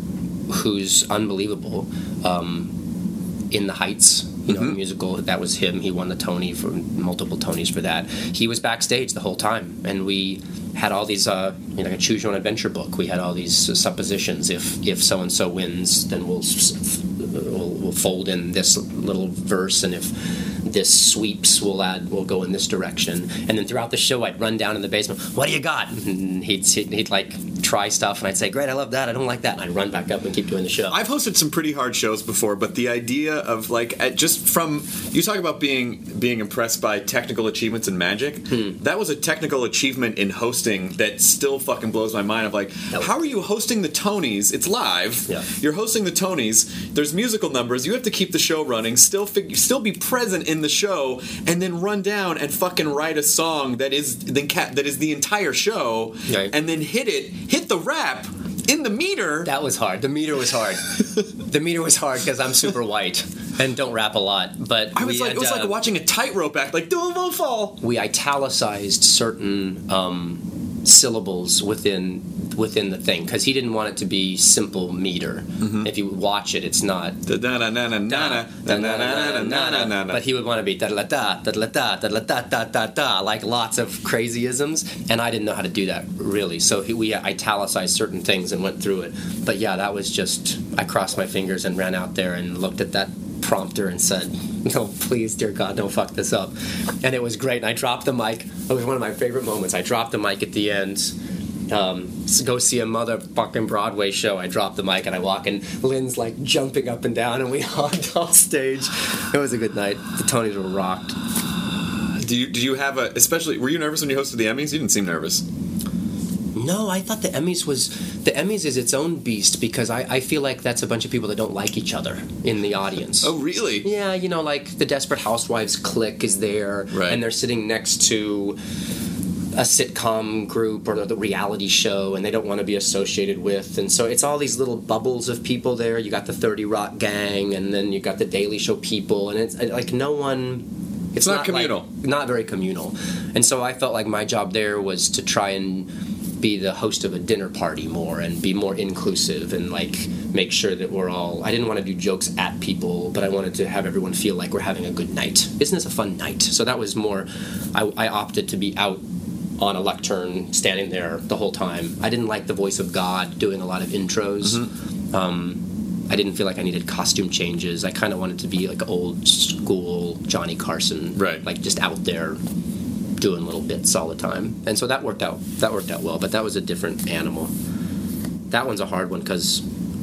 S3: who's unbelievable, um, in the Heights, you know,
S4: Mm-hmm.
S3: the musical, that was him. He won the Tony for multiple Tonys for that. He was backstage the whole time, and we had all these, uh, you know, like a choose your own adventure book. We had all these uh, suppositions. If if so and so wins, then we'll, we'll we'll fold in this little verse, and if this sweeps, we'll add, we'll go in this direction. And then throughout the show, I'd run down in the basement. What do you got? And he'd he'd, he'd like try stuff, and I'd say, great, I love that. I don't like that. And I'd run back up and keep doing the show.
S4: I've hosted some pretty hard shows before, but the idea of like at just from you talk about being being impressed by technical achievements in magic,
S3: Hmm.
S4: that was a technical achievement in hosting that still fucking blows my mind. Of like,
S3: was-
S4: how are you hosting the Tonys? It's live.
S3: Yeah.
S4: You're hosting the Tonys. There's musical numbers. You have to keep the show running. Still, fig- still be present in the show, and then run down and fucking write a song that is then ca- that is the entire show,
S3: Right.
S4: and then hit it, hit the rap in the meter.
S3: That was hard. The meter was hard. The meter was hard because I'm super white and don't rap a lot. But
S4: I was
S3: we
S4: like,
S3: had,
S4: it was
S3: uh,
S4: like watching a tightrope act, like do a fall.
S3: we italicized certain um, syllables within within the thing because he didn't want it to be simple meter. If you watch it, it's not.
S4: Da da na na na na na na na na na.
S3: But he would want to be da da da da da da da da da da da, like lots of crazy isms, and I didn't know how to do that really. So he, we italicized certain things and went through it. But yeah, that was just, I crossed my fingers and ran out there and looked at that prompter and said, no, please, dear God, don't fuck this up. And it was great. And I dropped the mic. It was one of my favorite moments. I dropped the mic at the end. Um, to go see a motherfucking Broadway show. I drop the mic and I walk, and Lynn's like jumping up and down, and we hogged off stage. It was a good night. The Tonys were rocked.
S4: Do you do you have a especially? Were you nervous when you hosted the Emmys? You didn't seem nervous.
S3: No, I thought the Emmys was the Emmys is its own beast because I, I feel like that's a bunch of people that don't like each other in the audience.
S4: Oh, really?
S3: Yeah, you know, like the Desperate Housewives clique is there,
S4: Right.
S3: and they're sitting next to a sitcom group or the reality show, and they don't want to be associated with, and so it's all these little bubbles of people there. You got the thirty Rock gang, and then you got the Daily Show people, and it's like no one It's,
S4: It's not
S3: not
S4: communal.
S3: like- not very communal. And so I felt like my job there was to try and be the host of a dinner party more and be more inclusive and like make sure that we're all I didn't want to do jokes at people, but I wanted to have everyone feel like we're having a good night. Isn't this a fun night? So that was more I, I opted to be out on a lectern standing there the whole time. I didn't like the voice of God doing a lot of intros. Mm-hmm. um, I didn't feel like I needed costume changes. I kind of wanted to be like old school Johnny Carson,
S4: right?
S3: Like just out there doing little bits all the time, and so that worked out. That worked out well. But that was a different animal. That one's a hard one because,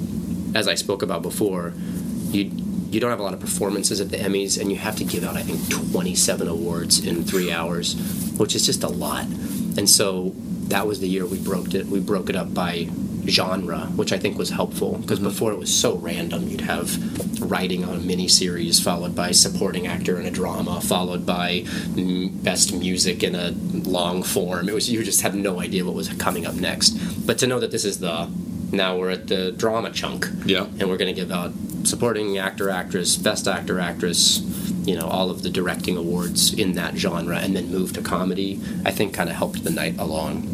S3: as I spoke about before, you you don't have a lot of performances at the Emmys, and you have to give out I think twenty-seven awards in three hours, which is just a lot. And so that was the year we broke it. We broke it up by genre, which I think was helpful because mm-hmm. before it was so random. You'd have writing on a miniseries followed by supporting actor in a drama followed by m- best music in a long form. It was you just had no idea what was coming up next. But to know that this is the now we're at the drama chunk,
S4: yeah,
S3: and we're going to give out supporting actor, actress, best actor, actress, you know, all of the directing awards in that genre, and then move to comedy, I think kind of helped the night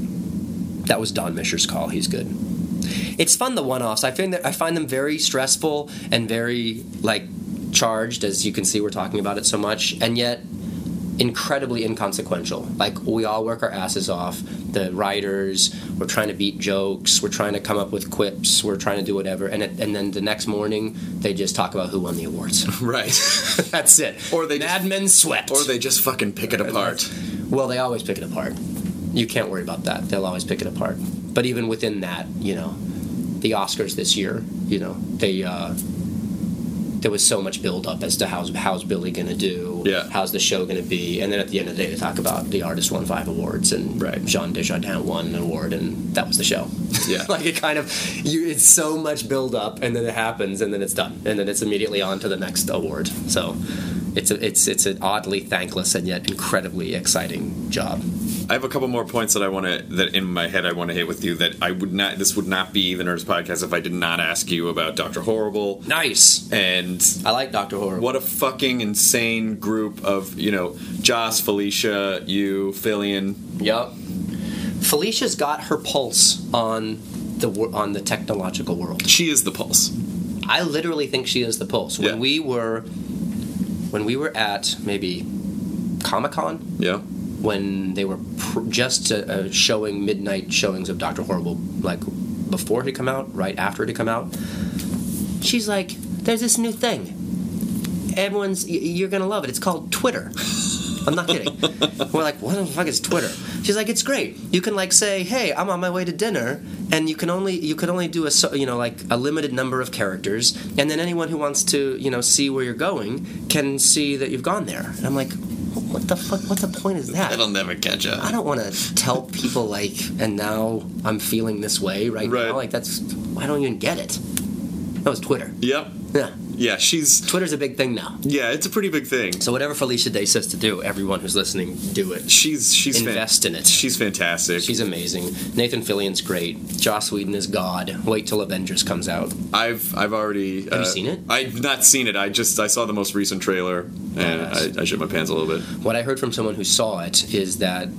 S3: along. That was Don Mischer's call. He's good. It's fun, the one-offs. I find that I find them very stressful and very like charged, as you can see we're talking about it so much, and yet incredibly inconsequential. Like we all work our asses off. The writers, we're trying to beat jokes, we're trying to come up with quips, we're trying to do whatever, and it, and then the next morning they just talk about who won the awards.
S4: Right.
S3: That's it.
S4: Or they
S3: Mad
S4: just,
S3: Men swept.
S4: Or they just fucking pick it apart.
S3: Well, they always pick it apart. You can't worry about that. They'll always pick it apart. But even within that, you know, the Oscars this year, you know, they uh, there was so much build up as to how's how's Billy going to do,
S4: yeah.
S3: how's the show going to be, and then at the end of the day, they talk about the artist won five awards and
S4: right.
S3: Jean Desjardins won an award, and that was the show.
S4: Yeah,
S3: like it kind of you, it's so much build up, and then it happens, and then it's done, and then it's immediately on to the next award. So it's a, it's it's an oddly thankless and yet incredibly exciting job.
S4: I have a couple more points that I want to that in my head I want to hit with you that I would not. This would not be the Nerdist Podcast if I did not ask you about Doctor Horrible.
S3: Nice.
S4: And
S3: I like Doctor Horrible.
S4: What a fucking insane group of you know Joss, Felicia, you, Fillion.
S3: Yep. Felicia's got her pulse on the on the technological world.
S4: She is the pulse.
S3: I literally think she is the pulse. When
S4: yeah.
S3: we were when we were at maybe Comic-Con.
S4: Yeah.
S3: When they were pr- just uh, showing midnight showings of Doctor Horrible, like before it had come out, right after it had come out, she's like, "There's this new thing. Everyone's y- you're gonna love it. It's called Twitter." I'm not kidding. We're like, "What the fuck is Twitter?" She's like, "It's great. You can like say, hey, I'm on my way to dinner, and you can only you can only do a you know like a limited number of characters, and then anyone who wants to you know see where you're going can see that you've gone there." And I'm like, what the fuck? What the point is that?
S4: That'll never catch up.
S3: I don't want to tell people like, and now I'm feeling this way right,
S4: right.
S3: now. Like that's, I don't even get it. That was Twitter.
S4: Yep.
S3: Yeah.
S4: Yeah, she's...
S3: Twitter's a big thing now.
S4: Yeah, it's a pretty big thing.
S3: So whatever Felicia Day says to do, everyone who's listening, do it.
S4: She's she's
S3: invest
S4: fan-
S3: in it.
S4: She's fantastic.
S3: She's amazing. Nathan Fillion's great. Joss Whedon is God. Wait till Avengers comes out.
S4: I've I've already.
S3: Have
S4: uh,
S3: you seen it?
S4: I've not seen it. I just I saw the most recent trailer and
S3: Yes.
S4: I, I shit my pants a little bit.
S3: What I heard from someone who saw it is that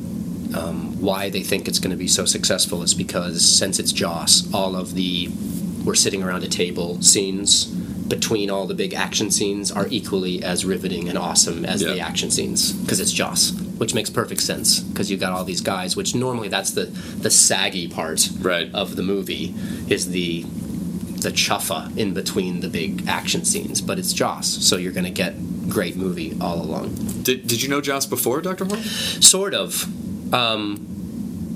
S3: um, why they think it's going to be so successful is because since it's Joss, all of the we're sitting around a table scenes between all the big action scenes are equally as riveting and awesome as
S4: yeah.
S3: the action scenes because it's Joss, which makes perfect sense because you got all these guys, which normally that's the the saggy part
S4: right.
S3: of the movie is the the chuffa in between the big action scenes, but it's Joss, so you're going to get great movie all along.
S4: Did Did you know Joss before Doctor Horrible?
S3: Sort of. Um,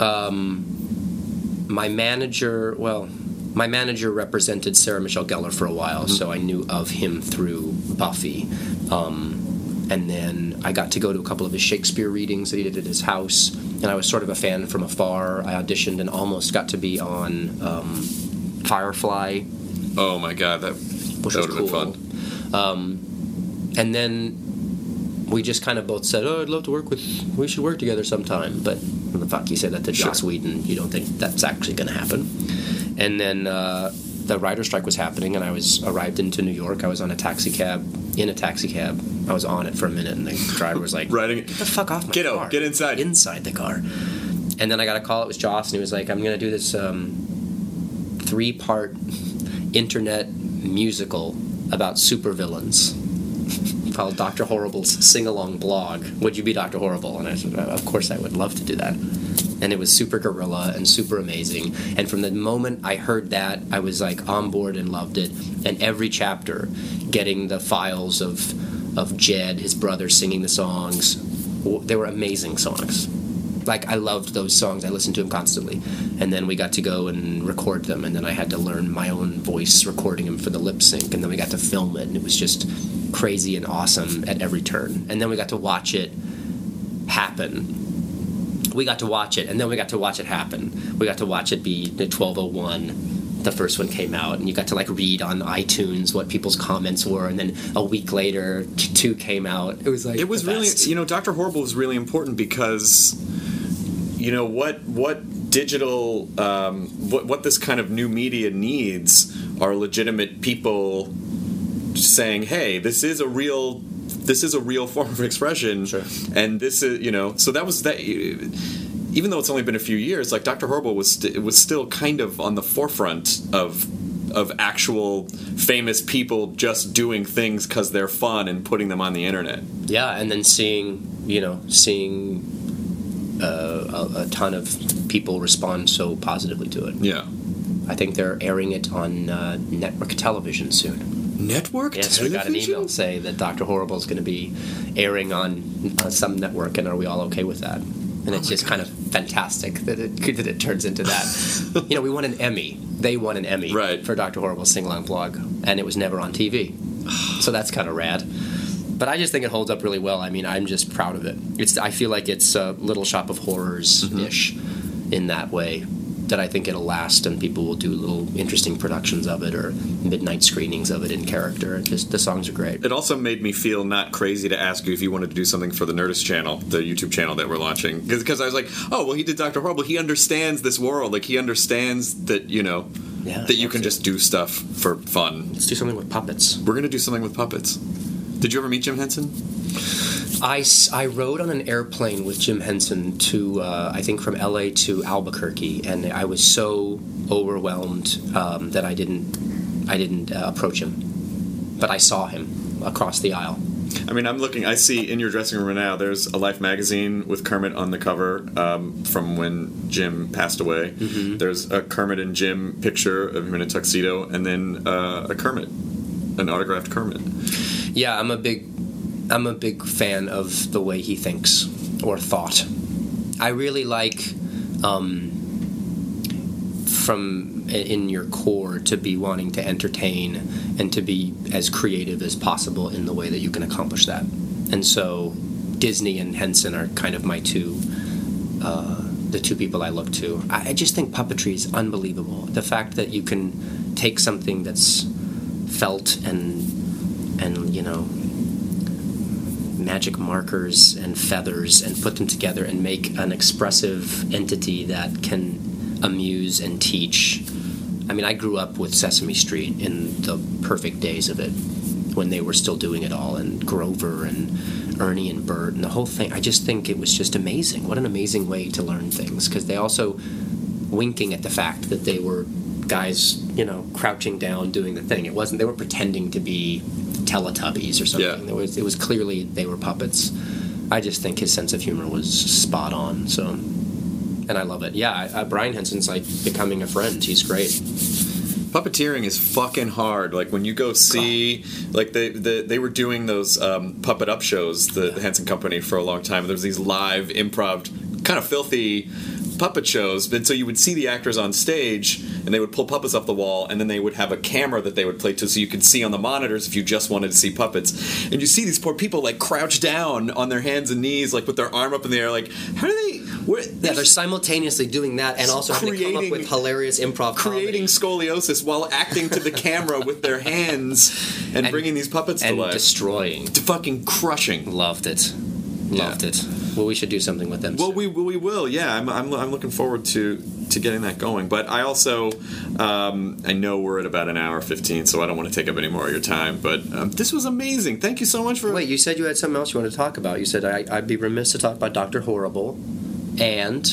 S3: um, my manager, well, my manager represented Sarah Michelle Gellar for a while, mm-hmm. so I knew of him through Buffy. Um, and then I got to go to a couple of his Shakespeare readings that he did at his house, and I was sort of a fan from afar. I auditioned and almost got to be on um, Firefly.
S4: Oh my god, that,
S3: which
S4: that
S3: was
S4: would
S3: cool.
S4: have been fun.
S3: Um, and then we just kind of both said, "Oh, I'd love to work with. We should work together sometime." But the fuck, you say that to
S4: Sure.
S3: Joss Whedon, you don't think that's actually going to happen. And then uh, the writer's strike was happening, and I was arrived into New York. I was on a taxi cab, in a taxi cab. I was on it for a minute, and the driver was like,
S4: Riding it.
S3: "Get the fuck off my
S4: Get
S3: car.
S4: out. Get inside.
S3: Inside the car." And then I got a call. It was Joss, and he was like, "I'm going to do this um, three-part internet musical about supervillains called Doctor Horrible's Sing-Along Blog. Would you be Doctor Horrible?" And I said, "Of course I would love to do that." And it was super guerrilla and super amazing. And from the moment I heard that, I was like on board and loved it. And every chapter, getting the files of of Jed, his brother, singing the songs, they were amazing songs. Like, I loved those songs. I listened to them constantly. And then we got to go and record them. And then I had to learn my own voice recording them for the lip sync. And then we got to film it. And it was just crazy and awesome at every turn. And then we got to watch it happen. We got to watch it, and then we got to watch it happen. We got to watch it be the twelve oh one. The first one came out, and you got to like read on iTunes what people's comments were, and then a week later, two came out. It was like
S4: it was
S3: the
S4: really,
S3: best.
S4: you know, Doctor Horrible was really important because, you know, what what digital, um, what what this kind of new media needs are legitimate people saying, "Hey, this is a real." This is a real form of expression,
S3: Sure.
S4: and this is, you know, so that was that. Even though it's only been a few years, like Doctor Horrible was, st- it was still kind of on the forefront of of actual famous people just doing things because they're fun and putting them on the internet.
S3: Yeah, and then seeing, you know, seeing uh, a, a ton of people respond so positively to it.
S4: Yeah,
S3: I think they're airing it on uh, network television soon.
S4: network
S3: Yes,
S4: television?
S3: we got an email say that Doctor Horrible is going to be airing on uh, some network, and are we all okay with that? And it's
S4: Oh
S3: just kind of fantastic that it that it turns into that. You know, we won an Emmy. They won an Emmy
S4: Right.
S3: for Doctor Horrible's Sing-Along Blog, and it was never on T V. So that's kind of rad. But I just think it holds up really well. I mean, I'm just proud of it. It's I feel like it's a Little Shop of Horrors-ish mm-hmm. in that way. That I think it'll last, and people will do little interesting productions of it or midnight screenings of it in character. And just the songs are great.
S4: It also made me feel not crazy to ask you if you wanted to do something for the Nerdist channel, the YouTube channel that we're launching, because I was like, oh well, he did Doctor Horrible. He understands this world. Like he understands that you know
S3: Yeah,
S4: that you can
S3: absolutely.
S4: just do stuff for fun.
S3: Let's do something with puppets.
S4: We're gonna do something with puppets. Did you ever meet Jim Henson?
S3: I, s- I rode on an airplane with Jim Henson to, uh, I think, from L A to Albuquerque, and I was so overwhelmed um, that I didn't I didn't uh, approach him. But I saw him across the aisle.
S4: I mean, I'm looking. I see in your dressing room right now. There's a Life magazine with Kermit on the cover um, from when Jim passed away. Mm-hmm. There's a Kermit and Jim picture of him in a tuxedo, and then uh, a Kermit, an autographed Kermit.
S3: Yeah, I'm a big I'm a big fan of the way he thinks or thought. I really like um, from in your core to be wanting to entertain and to be as creative as possible in the way that you can accomplish that. And so Disney and Henson are kind of my two uh, the two people I look to. I, I just think puppetry is unbelievable. The fact that you can take something that's felt and and you know magic markers and feathers and put them together and make an expressive entity that can amuse and teach. I mean, I grew up with Sesame Street in the perfect days of it when they were still doing it all, and Grover and Ernie and Bert and the whole thing. I just think it was just amazing. What an amazing way to learn things, because they also winking at the fact that they were guys, you know, crouching down doing the thing. It wasn't, they weren't pretending to be Teletubbies or something.
S4: Yeah.
S3: There was, it was clearly they were puppets. I just think his sense of humor was spot on. So, and I love it. Yeah, uh, Brian Henson's like becoming a friend. He's great.
S4: Puppeteering is fucking hard. Like when you go see, like they they, they were doing those um, puppet up shows, the, the Henson Company, for a long time. There was these live improv, kind of filthy puppet shows. And so you would see the actors on stage, and they would pull puppets off the wall, and then they would have a camera that they would play to, so you could see on the monitors if you just wanted to see puppets. And you see these poor people like crouch down on their hands and knees, like with their arm up in the air. Like, how do they? Where,
S3: Yeah, they're simultaneously doing that and also having to come up with hilarious improv
S4: creating
S3: comedy.
S4: scoliosis while acting to the camera with their hands and,
S3: And-
S4: bringing these puppets to
S3: and
S4: life.
S3: destroying.
S4: To fucking crushing.
S3: Loved it. Loved
S4: Yeah.
S3: it. Well, we should do something with them.
S4: Well,
S3: soon.
S4: we we will. Yeah, I'm I'm, I'm looking forward to, to getting that going. But I also um, I know we're at about an hour fifteen, so I don't want to take up any more of your time. But um, this was amazing. Thank you so much for.
S3: Wait, you said you had something else you wanted to talk about. You said I, I'd be remiss to talk about Doctor Horrible, and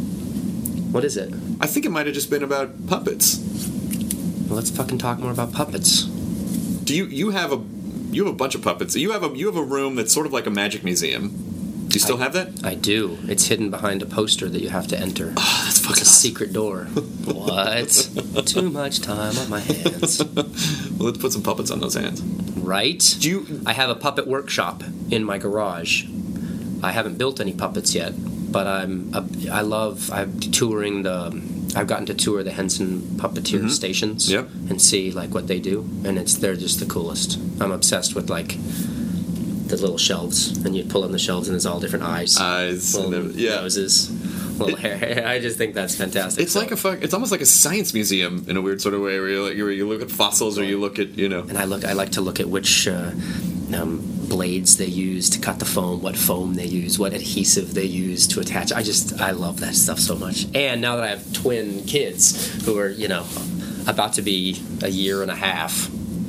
S3: what is it?
S4: I think it might have just been about puppets.
S3: Well, let's fucking talk more about puppets.
S4: Do you you have a you have a bunch of puppets? You have a you have a room that's sort of like a magic museum. Do you still
S3: I,
S4: have that?
S3: I do. It's hidden behind a poster that you have to enter.
S4: Oh, that's fucking
S3: It's a secret door. What? Too much time on my hands.
S4: Well, let's put some puppets on those hands.
S3: Right?
S4: Do you?
S3: I have a puppet workshop in my garage. I haven't built any puppets yet, but I'm. A, I love. I'm touring the. I've gotten to tour the Henson Puppeteer
S4: Mhm.
S3: stations
S4: Yep.
S3: and see like what they do, and it's they're just the coolest. I'm obsessed with like the little shelves, and you pull on the shelves, and there's all different eyes,
S4: Eyes,
S3: little
S4: and every- yeah.
S3: noses, little hair. I just think that's fantastic.
S4: It's
S3: So-
S4: like a fuck. It's almost like a science museum in a weird sort of way, where you like, where you look at fossils or you look at you know.
S3: And I look. I like to look at which uh, um, blades they use to cut the foam, what foam they use, what adhesive they use to attach. I just I love that stuff so much. And now that I have twin kids who are you know about to be a year and a half,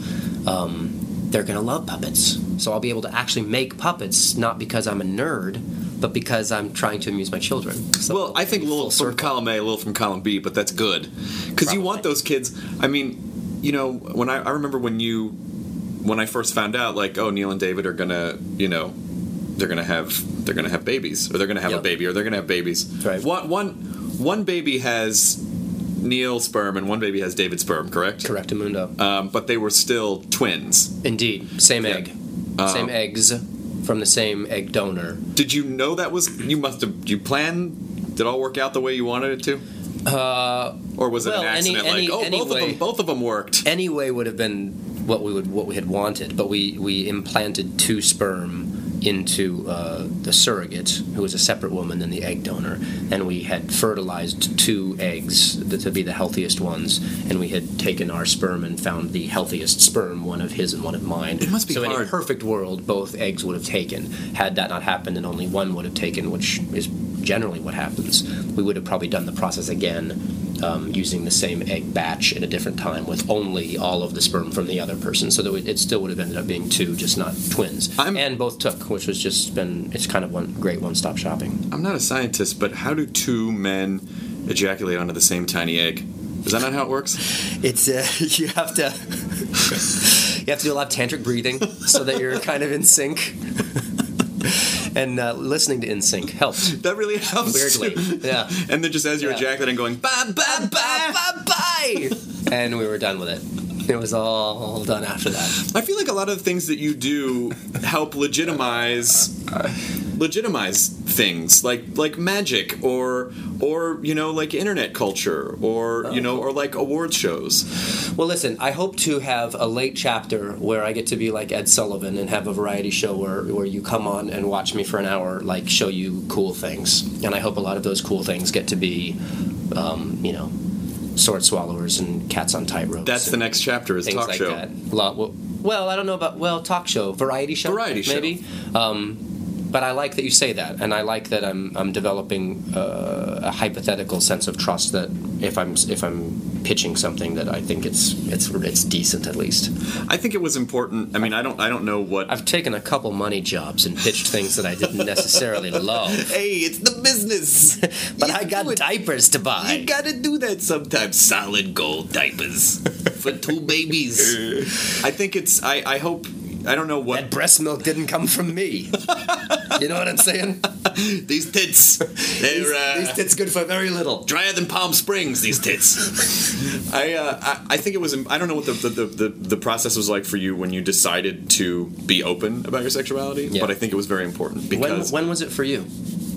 S3: um, they're gonna love puppets. So I'll be able to actually make puppets, not because I'm a nerd, but because I'm trying to amuse my children. So
S4: Well, I think a little
S3: full
S4: from column A, a little from column B, but that's good because you want
S3: Probably.
S4: those kids. I mean, you know, when I, I remember when you, when I first found out, like, oh, Neil and David are gonna, you know, they're gonna have, they're gonna have babies, or they're gonna have a
S3: Yep.
S4: baby, or they're gonna have babies.
S3: Right.
S4: One, one, one baby has Neil sperm, and one baby has David sperm. Correct.
S3: Correctamundo.
S4: Um, but they were still twins.
S3: Indeed, same
S4: Yeah.
S3: egg,
S4: Um,
S3: same eggs from the same egg donor.
S4: Did you know that was? You must have. Did you plan? Did it all work out the way you wanted it to?
S3: Uh,
S4: Or was it
S3: Well,
S4: an
S3: any-
S4: accident?
S3: any-
S4: like, oh, both of
S3: anyway-
S4: them, both of them worked.
S3: anyway would have been what we would what we had wanted, but we we implanted two sperm into uh, the surrogate, who was a separate woman than the egg donor, and we had fertilized two eggs th- to be the healthiest ones, and we had taken our sperm and found the healthiest sperm, one of his and one of mine.
S4: It must be
S3: so in a
S4: hard.
S3: perfect world, both eggs would have taken. Had that not happened, and only one would have taken, which is generally what happens, we would have probably done the process again. Um, using the same egg batch at a different time with only all of the sperm from the other person, so that it it still would have ended up being two, just not twins.
S4: I'm-
S3: and both took, which was just been it's kind of one great one-stop shopping.
S4: I'm not a scientist, but how do two men ejaculate onto the same tiny egg? Is that not how it works?
S3: It's uh, you have to you have to do a lot of tantric breathing so that you're kind of in sync. And uh, listening to In Sync helps.
S4: That really helps.
S3: Weirdly,
S4: too.
S3: yeah.
S4: And then just as you're
S3: Yeah.
S4: ejaculating, going bye bye bye.
S3: Bye bye. And we were done with it. It was all done after that.
S4: I feel like a lot of the things that you do help legitimize legitimize things like like magic or or you know like internet culture or you know or like award shows.
S3: Well, listen, I hope to have a late chapter where I get to be like Ed Sullivan and have a variety show where, where you come on and watch me for an hour, like show you cool things. And I hope a lot of those cool things get to be, um, you know, sword swallowers and cats on tightrope.
S4: That's the next chapter is
S3: things
S4: talk
S3: like
S4: show.
S3: that. A lot. Well, well, I don't know about well talk show, variety show,
S4: Variety show.
S3: maybe. Um, but I like that you say that, and I like that I'm I'm developing uh, a hypothetical sense of trust that if I'm if I'm pitching something that I think it's it's it's decent at least.
S4: I think it was important. I mean, I don't I don't know what
S3: I've taken a couple money jobs and pitched things that I didn't necessarily love,
S4: Hey, it's the business.
S3: but
S4: You
S3: I got
S4: do it.
S3: diapers to buy.
S4: You gotta do that sometimes. Solid gold diapers for two babies. I think it's. I. I hope. I don't know what
S3: That breast milk didn't come from me. You know what I'm saying?
S4: these tits. They're
S3: These,
S4: uh,
S3: these tits good for very little.
S4: drier than Palm Springs. These tits. I, uh, I. I think it was. I don't know what the the, the the the process was like for you when you decided to be open about your sexuality,
S3: Yeah.
S4: but I think it was very important
S3: When,
S4: because
S3: when was it for you?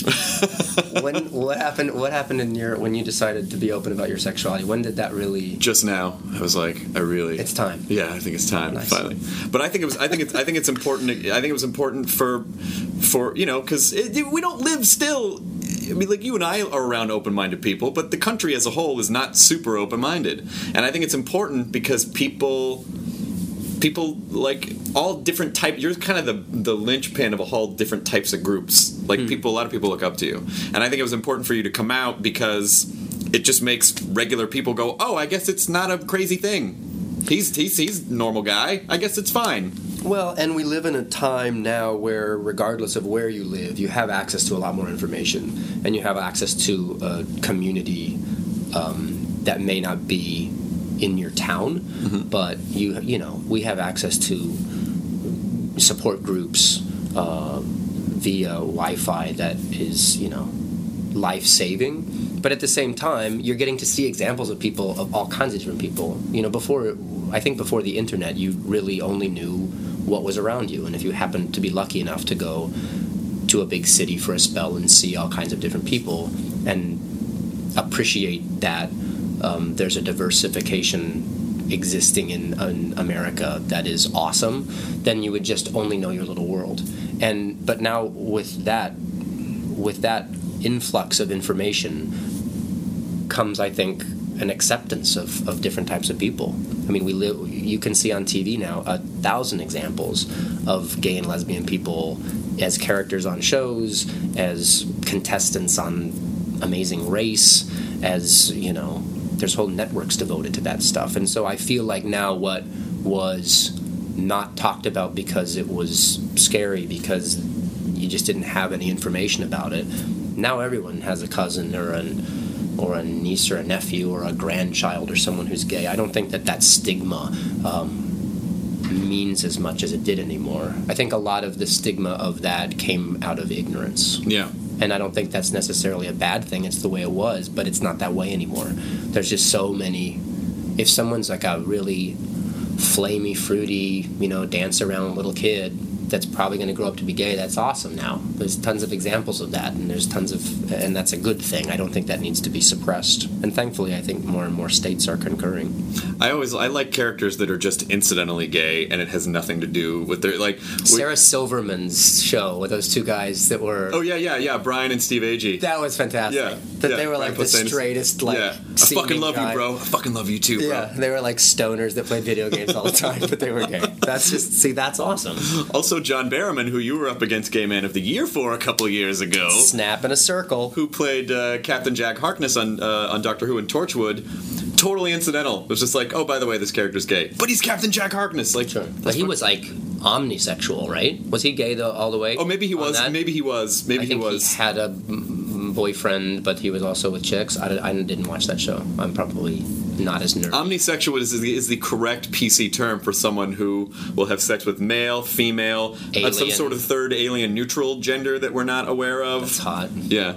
S3: when what happened? What happened in your when you decided to be open about your sexuality? When did that really?
S4: just now I was like, I really.
S3: It's time.
S4: Yeah, I think it's time
S3: Nice.
S4: finally. But I think it was. I think it's. I think it's important. I think it was important for, for you know, because we don't live still. I mean, like you and I are around open-minded people, but the country as a whole is not super open-minded, and I think it's important because people people like all different types. You're kind of the the linchpin of a whole different types of groups. Like
S3: Hmm.
S4: people, a lot of people look up to you, and I think it was important for you to come out because it just makes regular people go, "Oh, I guess it's not a crazy thing. He's he's he's a normal guy. I guess it's fine."
S3: Well, and we live in a time now where, regardless of where you live, you have access to a lot more information, and you have access to a community um, that may not be in your town,
S4: Mm-hmm.
S3: but you you know we have access to support groups uh, via Wi-Fi that is you know life-saving. But at the same time, you're getting to see examples of people, of all kinds of different people. You know, before I think before the internet, you really only knew what was around you, and if you happened to be lucky enough to go to a big city for a spell and see all kinds of different people and appreciate that um, there's a diversification existing in, in America that is awesome, then you would just only know your little world. And but now with that, with that influx of information comes, I think, an acceptance of, of different types of people. I mean, we live. You can see on T V now a thousand examples of gay and lesbian people as characters on shows, as contestants on Amazing Race, as you know, there's whole networks devoted to that stuff. And so I feel like now what was not talked about because it was scary, because you just didn't have any information about it. Now everyone has a cousin or an or a niece or a nephew or a grandchild or someone who's gay. I don't think that that stigma um, means as much as it did anymore. I think a lot of the stigma of that came out of ignorance.
S4: Yeah.
S3: And I don't think that's necessarily a bad thing. It's the way it was, but it's not that way anymore. There's just so many. If someone's like a really flamey, fruity, you know, dance around little kid that's probably going to grow up to be gay, that's awesome now. There's tons of examples of that, and there's tons of, and that's a good thing. I don't think that needs to be suppressed. And thankfully, I think more and more states are concurring.
S4: I always I like characters that are just incidentally gay and it has nothing to do with their like. we-
S3: Sarah Silverman's show with those two guys that were.
S4: Oh yeah, yeah, yeah. Brian and Steve Agee.
S3: That was fantastic.
S4: Yeah,
S3: That
S4: yeah,
S3: they were
S4: Brian
S3: like the
S4: Posehn.
S3: straightest, like.
S4: yeah. I
S3: seeming
S4: fucking love
S3: guy.
S4: you, bro. I fucking love you too, bro.
S3: Yeah, they were like stoners that played video games all the time, but they were gay. That's just, see, that's awesome.
S4: Also, John Barrowman, who you were up against Gay Man of the Year for a couple of years ago,
S3: Snap in a circle.
S4: who played uh, Captain Jack Harkness on uh, on Doctor Who and Torchwood. Totally incidental. It was just like, oh, by the way, this character's gay, but he's Captain Jack Harkness. Like,
S3: Sure.
S4: that's
S3: But he
S4: fuck-
S3: was like omnisexual, right? Was he gay though, all the way?
S4: Oh, maybe he
S3: on
S4: was.
S3: that?
S4: Maybe he was. Maybe
S3: I think
S4: he was.
S3: he had a mm, boyfriend, but he was also with chicks. I, I didn't watch that show. I'm probably not as nerdy.
S4: Omnisexual is the, is the correct P C term for someone who will have sex with male, female, uh, some
S3: Alien.
S4: sort of third alien neutral gender that we're not aware of.
S3: That's hot.
S4: Yeah.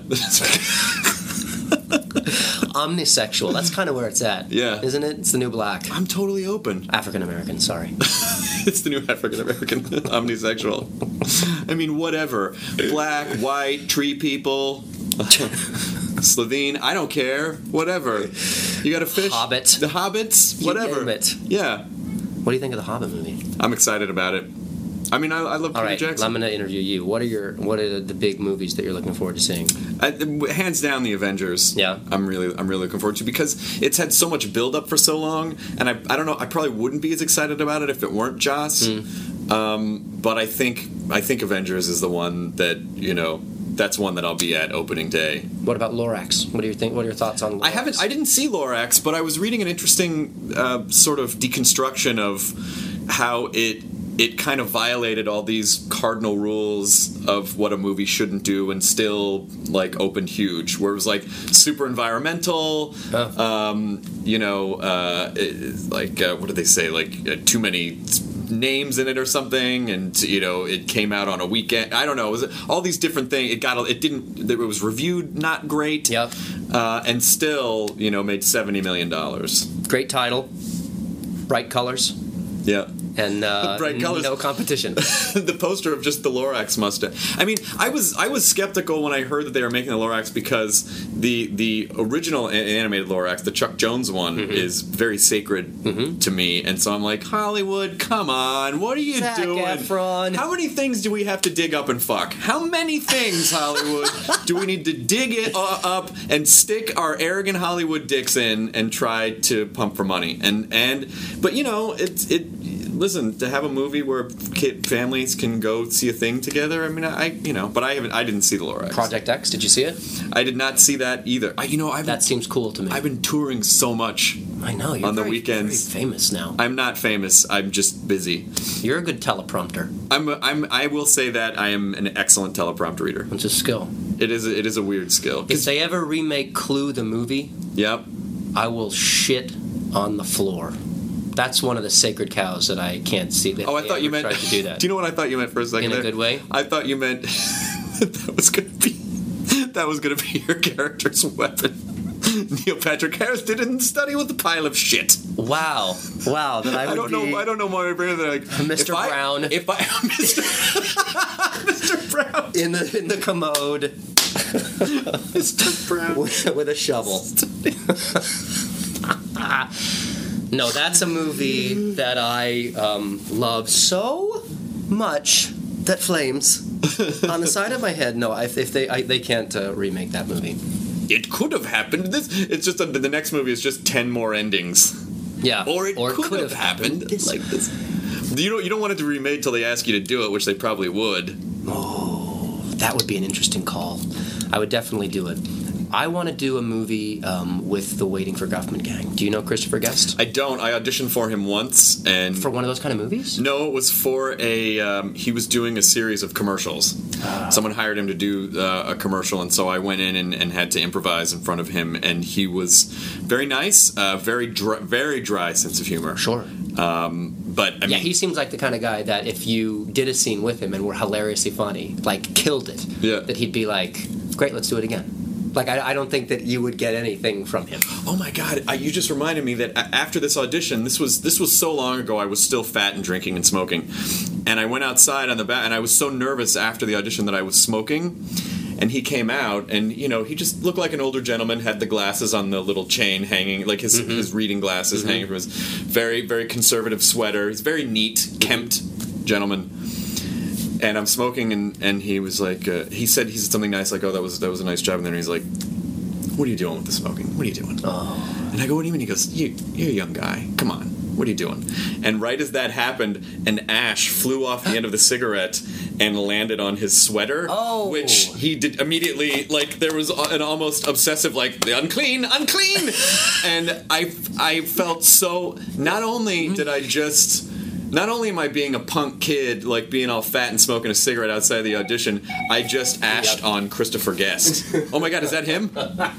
S3: Omnisexual. That's kind of where it's at.
S4: Yeah.
S3: Isn't it? It's the new black.
S4: I'm totally open.
S3: African American, sorry.
S4: It's the new African American omnisexual. I mean, whatever. Black, white, tree people, Slovene, I don't care. Whatever. You got a fish?
S3: Hobbit.
S4: The Hobbits?
S3: You
S4: Whatever.
S3: name it.
S4: Yeah.
S3: What do you think of the Hobbit movie?
S4: I'm excited about it. I mean, I, I love
S3: All
S4: Peter
S3: right,
S4: Jackson.
S3: I'm going to interview you. What are your What are the big movies that you're looking forward to seeing?
S4: I, hands down, the Avengers.
S3: Yeah.
S4: I'm really, I'm really looking forward to because it's had so much build up for so long, and I, I don't know, I probably wouldn't be as excited about it if it weren't Joss.
S3: Mm.
S4: Um, but I think, I think Avengers is the one that you know, that's one that I'll be at opening day.
S3: What about Lorax? What do you think? What are your thoughts on Lorax?
S4: I haven't, I didn't see Lorax, but I was reading an interesting uh, sort of deconstruction of how it. It kind of violated all these cardinal rules of what a movie shouldn't do, and still like opened huge. Where it was like super environmental,
S3: Oh.
S4: um, you know, uh, it, like uh, what did they say? Like uh, too many names in it or something, and you know, it came out on a weekend. I don't know. It was all these different things. It got. It didn't. It was reviewed not great.
S3: Yep.
S4: Uh, and still, you know, made seventy million dollars.
S3: Great title, bright colors,
S4: Yeah.
S3: and uh,
S4: Bright colors.
S3: no competition.
S4: The poster of just the Lorax mustache. I mean, I was I was skeptical when I heard that they were making the Lorax because the the original a- animated Lorax, the Chuck Jones one,
S3: Mm-hmm.
S4: is very sacred to me, and so I'm like, Hollywood, come on, what are you
S3: Zac
S4: doing?
S3: Efron.
S4: How many things do we have to dig up and fuck? How many things, Hollywood, do we need to dig it uh, up and stick our arrogant Hollywood dicks in and try to pump for money? And and but you know, it's it. listen, to have a movie where kid families can go see a thing together. I mean, I you know, but I haven't. I didn't see the Lorax.
S3: Project X. Did you see it?
S4: I did not see that either. I, you know, I've
S3: That seems cool to me.
S4: I've been touring so much.
S3: I know. You're
S4: on the
S3: very,
S4: weekends.
S3: very famous now.
S4: I'm not famous. I'm just busy.
S3: You're a good teleprompter.
S4: I'm. A, I'm. I will say that I am an excellent teleprompter reader.
S3: It's a skill.
S4: It is. A, it is a weird skill.
S3: If they ever remake Clue the movie,
S4: Yep.
S3: I will shit on the floor. That's one of the sacred cows that I can't see. That
S4: Oh, I
S3: they
S4: thought you
S3: ever
S4: meant.
S3: tried to do that.
S4: Do you know what I thought you meant for a second?
S3: In a
S4: there?
S3: good way?
S4: I thought you meant that was going to be that was going to be your character's weapon. Neil Patrick Harris did it in Study with a Pile of Shit.
S3: Wow, wow! That I,
S4: I
S3: would
S4: don't
S3: be
S4: know. I don't know why they're like
S3: Mister
S4: if I-
S3: Brown.
S4: If I Mister Mister Brown,
S3: in the in the commode
S4: Mister Brown.
S3: with, with a shovel. No, that's a movie that I um, love so much that flames on the side of my head. No, if, if they I, they can't uh, remake that movie.
S4: It could have happened. This it's just a, the next movie is just ten more endings,
S3: Yeah,
S4: or it could, have, happened,
S3: This-
S4: like this. You don't you don't want it to be remade till they ask you to do it, which they probably would.
S3: Oh, that would be an interesting call. I would definitely do it. I want to do a movie um, with the Waiting for Guffman gang. Do you know Christopher Guest?
S4: I don't. I auditioned for him once, and
S3: For one of those kind of movies?
S4: no, it was for a. Um, he was doing a series of commercials. Someone hired him to do uh, a commercial, and so I went in and, and had to improvise in front of him. And he was very nice, uh, very dry, very dry sense of humor.
S3: Sure.
S4: Um, but I
S3: Yeah,
S4: mean,
S3: he seems like the kind of guy that if you did a scene with him and were hilariously funny, like killed it,
S4: Yeah.
S3: that he'd be like, great, let's do it again. Like, I, I don't think that you would get anything from him.
S4: oh my god! I, you just reminded me that a- after this audition, this was this was so long ago. I was still fat and drinking and smoking, and I went outside on the back, and I was so nervous after the audition that I was smoking. And he came out, and you know, he just looked like an older gentleman. Had the glasses on the little chain hanging, like his
S3: Mm-hmm.
S4: his reading glasses hanging from his very very conservative sweater. He's very neat, kempt gentleman. And I'm smoking, and, and he was like, uh, he said he said something nice, like, oh, that was that was a nice job. And then he's like, what are you doing with the smoking? What are you doing?
S3: Oh.
S4: And I go, what do you mean? He goes, you, you're a young guy. Come on. What are you doing? And right as that happened, an ash flew off the end of the cigarette and landed on his sweater.
S3: Oh.
S4: Which he did immediately, like, there was an almost obsessive, like, the unclean, unclean! And I, I felt so, not only did I just... Not only am I being a punk kid, like being all fat and smoking a cigarette outside the audition, I just ashed
S3: Yep.
S4: on Christopher Guest. Oh my god, is that him?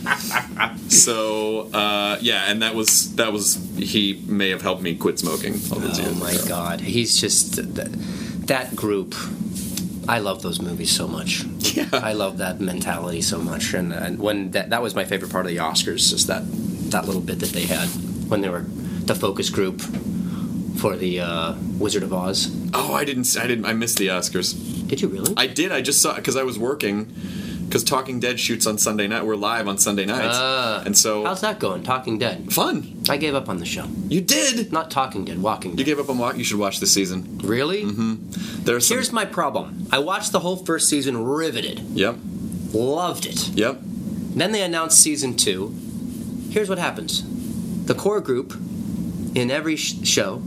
S4: So uh, yeah, and that was that was he may have helped me quit smoking all those
S3: Oh
S4: years
S3: my
S4: ago.
S3: God, he's just that, that group. I love those movies so much.
S4: Yeah.
S3: I love that mentality so much, and, and when that that was my favorite part of the Oscars, is that that little bit that they had when they were the focus group for the uh, Wizard of Oz.
S4: Oh, I didn't. I didn't. I missed the Oscars.
S3: Did you really?
S4: I did. I just saw because I was working. Because Talking Dead shoots on Sunday night. We're live on Sunday nights,
S3: Ah.
S4: and so
S3: How's that going? Talking Dead.
S4: fun.
S3: I gave up on the show.
S4: You did.
S3: Not Talking Dead, Walking
S4: You
S3: Dead.
S4: gave up on walk. You should watch this season.
S3: Really?
S4: Mm-hmm. There's some,
S3: Here's my problem. I watched the whole first season, riveted,
S4: Yep.
S3: loved it.
S4: Yep.
S3: Then they announced season two. Here's what happens: the core group in every sh- show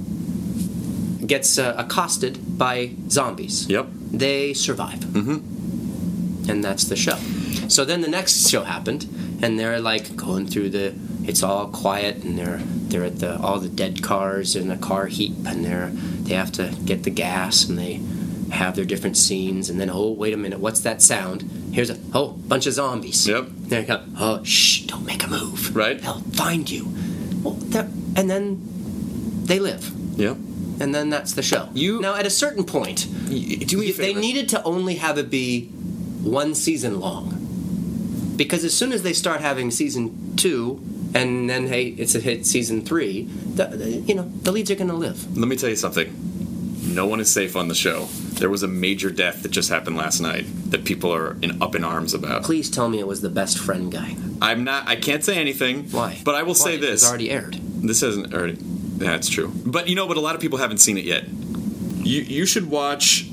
S3: gets uh, accosted by zombies.
S4: Yep.
S3: They survive,
S4: Mm-hmm.
S3: and that's the show. So then the next show happened, and they're like going through the. It's all quiet, and they're they're at the all the dead cars in a car heap, and they're they have to get the gas, and they have their different scenes, and then oh wait a minute, what's that sound? Here's a oh bunch of zombies.
S4: Yep.
S3: There you go. Oh shh! Don't make a move.
S4: Right.
S3: They'll find you. Well, they're- and then they live,
S4: Yep.
S3: and then that's the show.
S4: You-
S3: now at a certain point,
S4: Y- Do me a
S3: you- they
S4: favor.
S3: needed to only have it be one season long, because as soon as they start having season two, and then hey, it's a hit season three, the, the, you know the leads are going to live.
S4: Let me tell you something. No one is safe on the show. There was a major death that just happened last night that people are in, up in arms about.
S3: Please tell me it was the best friend guy.
S4: I'm not. I can't say anything.
S3: Why?
S4: But I will
S3: Why?
S4: say this.
S3: It's already aired.
S4: This hasn't already. That's true. But you know, but a lot of people haven't seen it yet. You you should watch.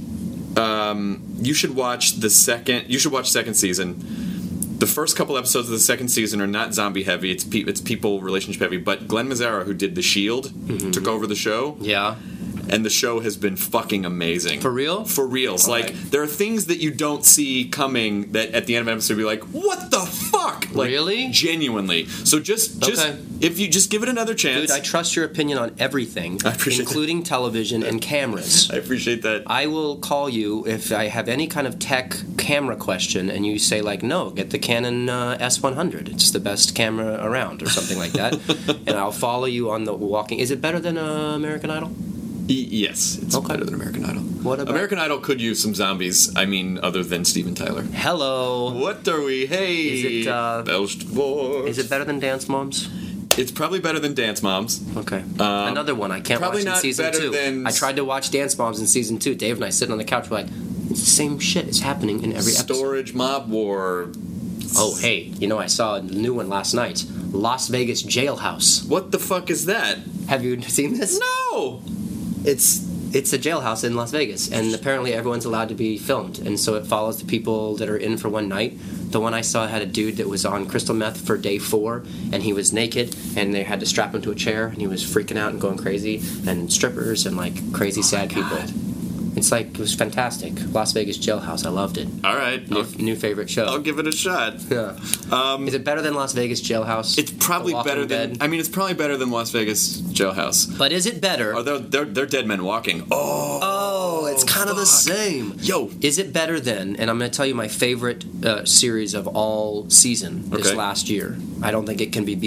S4: Um, you should watch the second. You should watch second season. The first couple episodes of the second season are not zombie heavy. It's pe- it's people relationship heavy. But Glenn Mazzara, who did The Shield, took over the show.
S3: Yeah.
S4: and the show has been fucking amazing.
S3: For real?
S4: For reals.
S3: All
S4: like,
S3: right.
S4: there are things that you don't see coming that at the end of an episode be like, what the fuck? Like,
S3: Really?
S4: Genuinely. So just, just
S3: Okay.
S4: if you just give it another chance.
S3: Dude, I trust your opinion on everything,
S4: I appreciate
S3: including television and cameras.
S4: I appreciate that.
S3: I will call you if I have any kind of tech camera question, and you say like, "No, get the Canon uh, S one hundred. It's the best camera around," or something like that, and I'll follow you on the walking. Is it better than uh, American Idol?
S4: E- yes, it's
S3: Okay.
S4: better than American Idol.
S3: What about
S4: American Idol could use some zombies. I mean, other than Steven Tyler.
S3: Hello?
S4: What are we? Hey,
S3: Is it, uh,
S4: Belched Boys.
S3: Is it better than Dance Moms?
S4: It's probably better than Dance Moms.
S3: Okay.
S4: Um,
S3: Another one I can't
S4: probably
S3: watch in
S4: not
S3: season
S4: better
S3: two.
S4: than-
S3: I tried to watch Dance Moms in season two. Dave and I sitting on the couch, we're like, it's the same shit. It's happening in every episode.
S4: Storage Mob War.
S3: Oh, hey, you know, I saw a new one last night. Las Vegas Jailhouse.
S4: What the fuck is that?
S3: Have you seen this?
S4: No.
S3: It's it's a jailhouse in Las Vegas, and apparently everyone's allowed to be filmed, and so it follows the people that are in for one night. The one I saw had a dude that was on crystal meth for day four, and he was naked, and they had to strap him to a chair, and he was freaking out and going crazy, and strippers and like crazy sad people. It's like, it was fantastic. Las Vegas Jailhouse, I loved it.
S4: All right.
S3: New,
S4: I'll,
S3: new favorite show.
S4: I'll give it a shot.
S3: Yeah.
S4: Um,
S3: Is it better than Las Vegas Jailhouse?
S4: it's probably
S3: The Walking
S4: better than.
S3: Dead?
S4: I mean, it's probably better than Las Vegas Jailhouse.
S3: But is it better?
S4: Are there, they're, they're dead men walking. Oh.
S3: Oh, it's kind of the
S4: fuck.
S3: same.
S4: Yo.
S3: Is it better than, and I'm going to tell you my favorite uh, series of all season this
S4: Okay.
S3: last year. I don't think it can be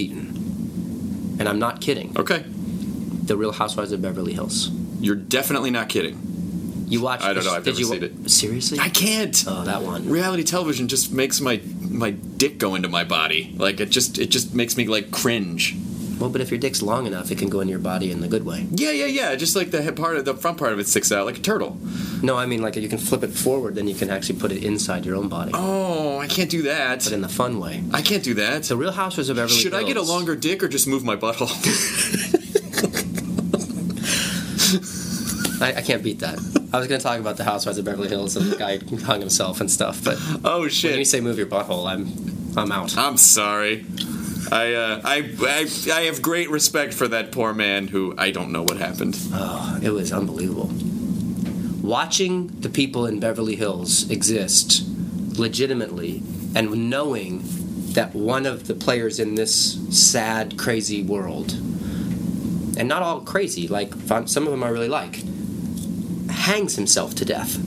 S3: beaten. And I'm not kidding.
S4: Okay.
S3: The Real Housewives of Beverly Hills.
S4: You're definitely not kidding.
S3: You watched
S4: I don't know, I've
S3: did
S4: never
S3: you,
S4: seen it.
S3: Seriously?
S4: I can't.
S3: Oh, that one.
S4: Reality television just makes my my dick go into my body. Like it just it just makes me like cringe.
S3: Well, but if your dick's long enough, it can go into your body in the good way.
S4: Yeah, yeah, yeah. Just like the head part of the front part of it sticks out like a turtle.
S3: No, I mean, like, you can flip it forward, then you can actually put it inside your own body.
S4: Oh, I can't do
S3: But
S4: that.
S3: in the fun way.
S4: I can't do that.
S3: The Real Housewives of Beverly
S4: Should
S3: Hills.
S4: I get a longer dick or just move my butthole?
S3: I, I can't beat that. I was going to talk about the Housewives of Beverly Hills and the guy hung himself and stuff, but
S4: Oh
S3: when you
S4: shit!
S3: say move your butthole, I'm I'm out.
S4: I'm sorry. I, uh, I I I have great respect for that poor man who I don't know what happened.
S3: Oh, it was unbelievable. Watching the people in Beverly Hills exist legitimately and knowing that one of the players in this sad, crazy world, and not all crazy, like some of them I really like, hangs himself to death.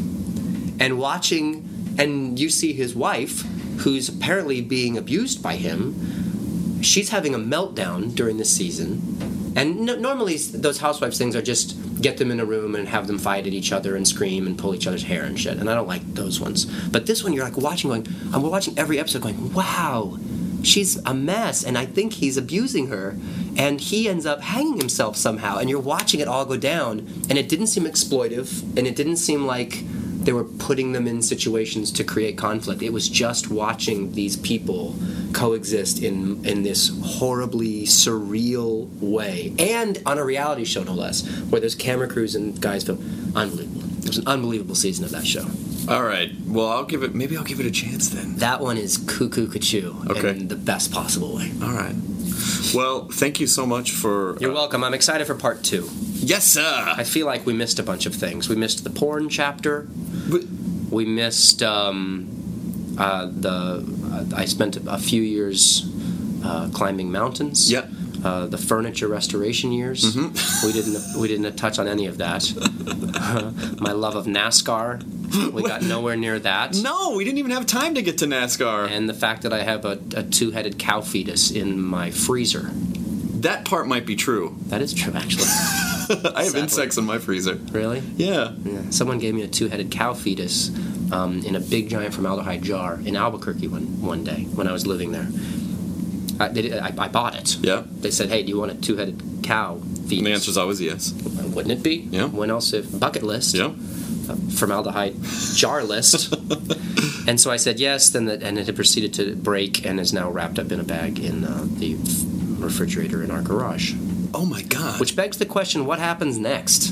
S3: And watching, and you see his wife, who's apparently being abused by him, she's having a meltdown during this season. And no, normally those housewives things are just get them in a room and have them fight at each other and scream and pull each other's hair and shit. And I don't like those ones. But this one you're like watching going, and we're watching every episode going, wow, she's a mess and I think he's abusing her. And he ends up hanging himself somehow. And you're watching it all go down. And it didn't seem exploitive. And it didn't seem like they were putting them in situations to create conflict. It was just watching these people coexist in in this horribly surreal way. And on a reality show, no less, where there's camera crews and guys film. Unbelievable. It was an unbelievable season of that show.
S4: All right. Well, I'll give it. Maybe I'll give it a chance then.
S3: That one is cuckoo cuckoo
S4: Okay.
S3: in the best possible way.
S4: All right. Well, thank you so much for.
S3: You're
S4: uh,
S3: welcome. I'm excited for part two.
S4: Yes, sir.
S3: I feel like we missed a bunch of things. We missed the porn chapter.
S4: But-
S3: We missed um, uh, the. Uh, I spent a few years uh, climbing mountains.
S4: Yeah.
S3: Uh, the furniture restoration years.
S4: Mm-hmm.
S3: We didn't. We didn't touch on any of that. My love of NASCAR. We got nowhere near that.
S4: No, we didn't even have time to get to NASCAR.
S3: And the fact that I have a, a two-headed cow fetus in my freezer.
S4: That part might be true.
S3: That is true, actually.
S4: I have
S3: Sadly.
S4: insects in my freezer.
S3: Really?
S4: Yeah.
S3: Yeah. Someone gave me a two-headed cow fetus um, in a big giant formaldehyde jar in Albuquerque one, one day when I was living there. I, they, did- I, I bought it.
S4: Yeah.
S3: They said, hey, do you want a two-headed cow fetus?
S4: And the answer is always yes.
S3: Wouldn't it be?
S4: Yeah.
S3: When else if bucket list?
S4: Yeah.
S3: A formaldehyde jar list. And so I said yes, then the, and it had proceeded to break and is now wrapped up in a bag in uh, the refrigerator in our garage.
S4: Oh my God.
S3: Which begs the question, what happens next?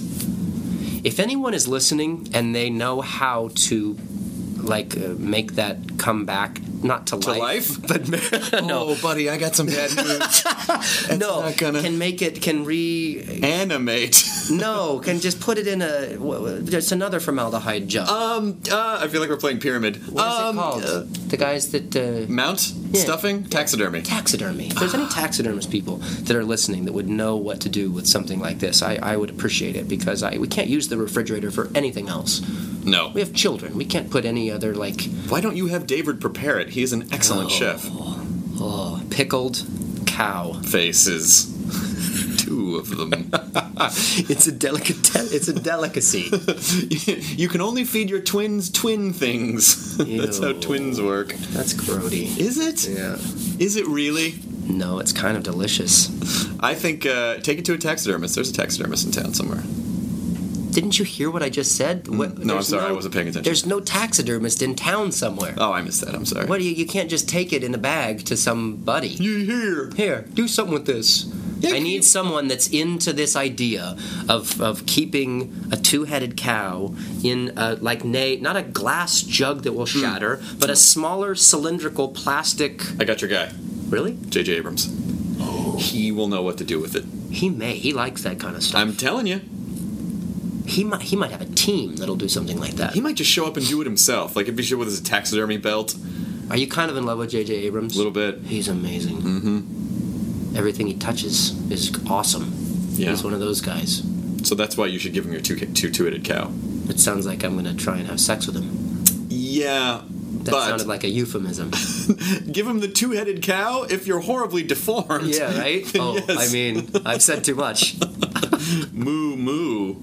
S3: If anyone is listening and they know how to like uh, make that come back not to,
S4: To
S3: life,
S4: life?
S3: but no,
S4: Oh, buddy, I got some bad news. It's
S3: no,
S4: not gonna
S3: can make it, can re,
S4: animate.
S3: no, can just put it in a, there's another formaldehyde jug.
S4: um, uh, I feel like we're playing Pyramid.
S3: what is
S4: um,
S3: it called?
S4: uh,
S3: the guys that, uh,
S4: mount?
S3: Yeah.
S4: Stuffing? Taxidermy.
S3: taxidermy. If there's any taxidermist people that are listening that would know what to do with something like this, I, I would appreciate it, because I we can't use the refrigerator for anything else.
S4: No.
S3: We have children. We can't put any other, like,
S4: Why don't you have David prepare it? He's an excellent chef.
S3: oh, pickled cow.
S4: Faces. Two of them.
S3: It's a delicate. It's a delicacy.
S4: You can only feed your twins twin things. That's how
S3: Ew.
S4: twins work.
S3: That's grody.
S4: Is it?
S3: Yeah.
S4: Is it really?
S3: No, it's kind of delicious.
S4: I think uh, take it to a taxidermist. There's a taxidermist in town somewhere.
S3: Didn't you hear what I just said? What,
S4: no, I'm
S3: there's
S4: sorry, I wasn't paying attention.
S3: There's no taxidermist in town somewhere.
S4: Oh, I missed that. I'm sorry.
S3: What do you? You can't just take it in a bag to somebody.
S4: You hear?
S3: Here, do something with this.
S4: Yeah,
S3: I need
S4: you-
S3: someone that's into this idea of of keeping a two-headed cow in a, like na- not a glass jug that will shatter, but a smaller cylindrical plastic.
S4: I got your guy,
S3: Really?
S4: J J Abrams. He will know what to do with it.
S3: He may. He likes that kind of stuff.
S4: I'm telling you.
S3: he might. He might have a team that'll do something like that.
S4: He might just show up and do it himself. Like if he showed with his taxidermy belt.
S3: Are you kind of in love with J J Abrams?
S4: A little bit.
S3: He's amazing. Mm-hmm. Everything he touches is awesome.
S4: Yeah.
S3: He's one of those guys.
S4: So that's why you should give him your two two two-headed cow.
S3: It sounds like I'm going to try and have sex with him.
S4: Yeah,
S3: That
S4: but
S3: sounded like a euphemism.
S4: give him the two-headed cow if you're horribly deformed.
S3: Yeah, right? Oh,
S4: Yes.
S3: I mean, I've said too much.
S4: Moo moo.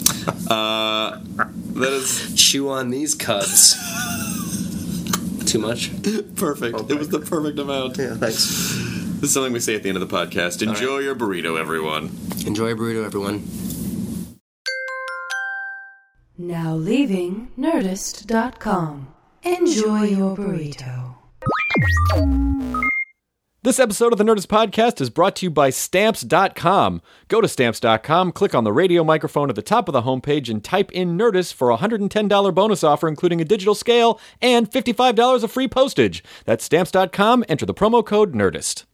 S4: Uh, that is
S3: Chew on these cubs. Too much?
S4: perfect.
S3: Okay.
S4: It was the perfect amount.
S3: Yeah, thanks.
S4: This is something we say at the end of the podcast. Enjoy your burrito, everyone.
S3: Enjoy a burrito, everyone.
S2: Now leaving Nerdist dot com. Enjoy your burrito.
S1: This episode of the Nerdist Podcast is brought to you by Stamps dot com. Go to Stamps dot com, click on the radio microphone at the top of the homepage, and type in Nerdist for a one hundred ten dollars bonus offer, including a digital scale and fifty-five dollars of free postage. That's Stamps dot com. Enter the promo code Nerdist.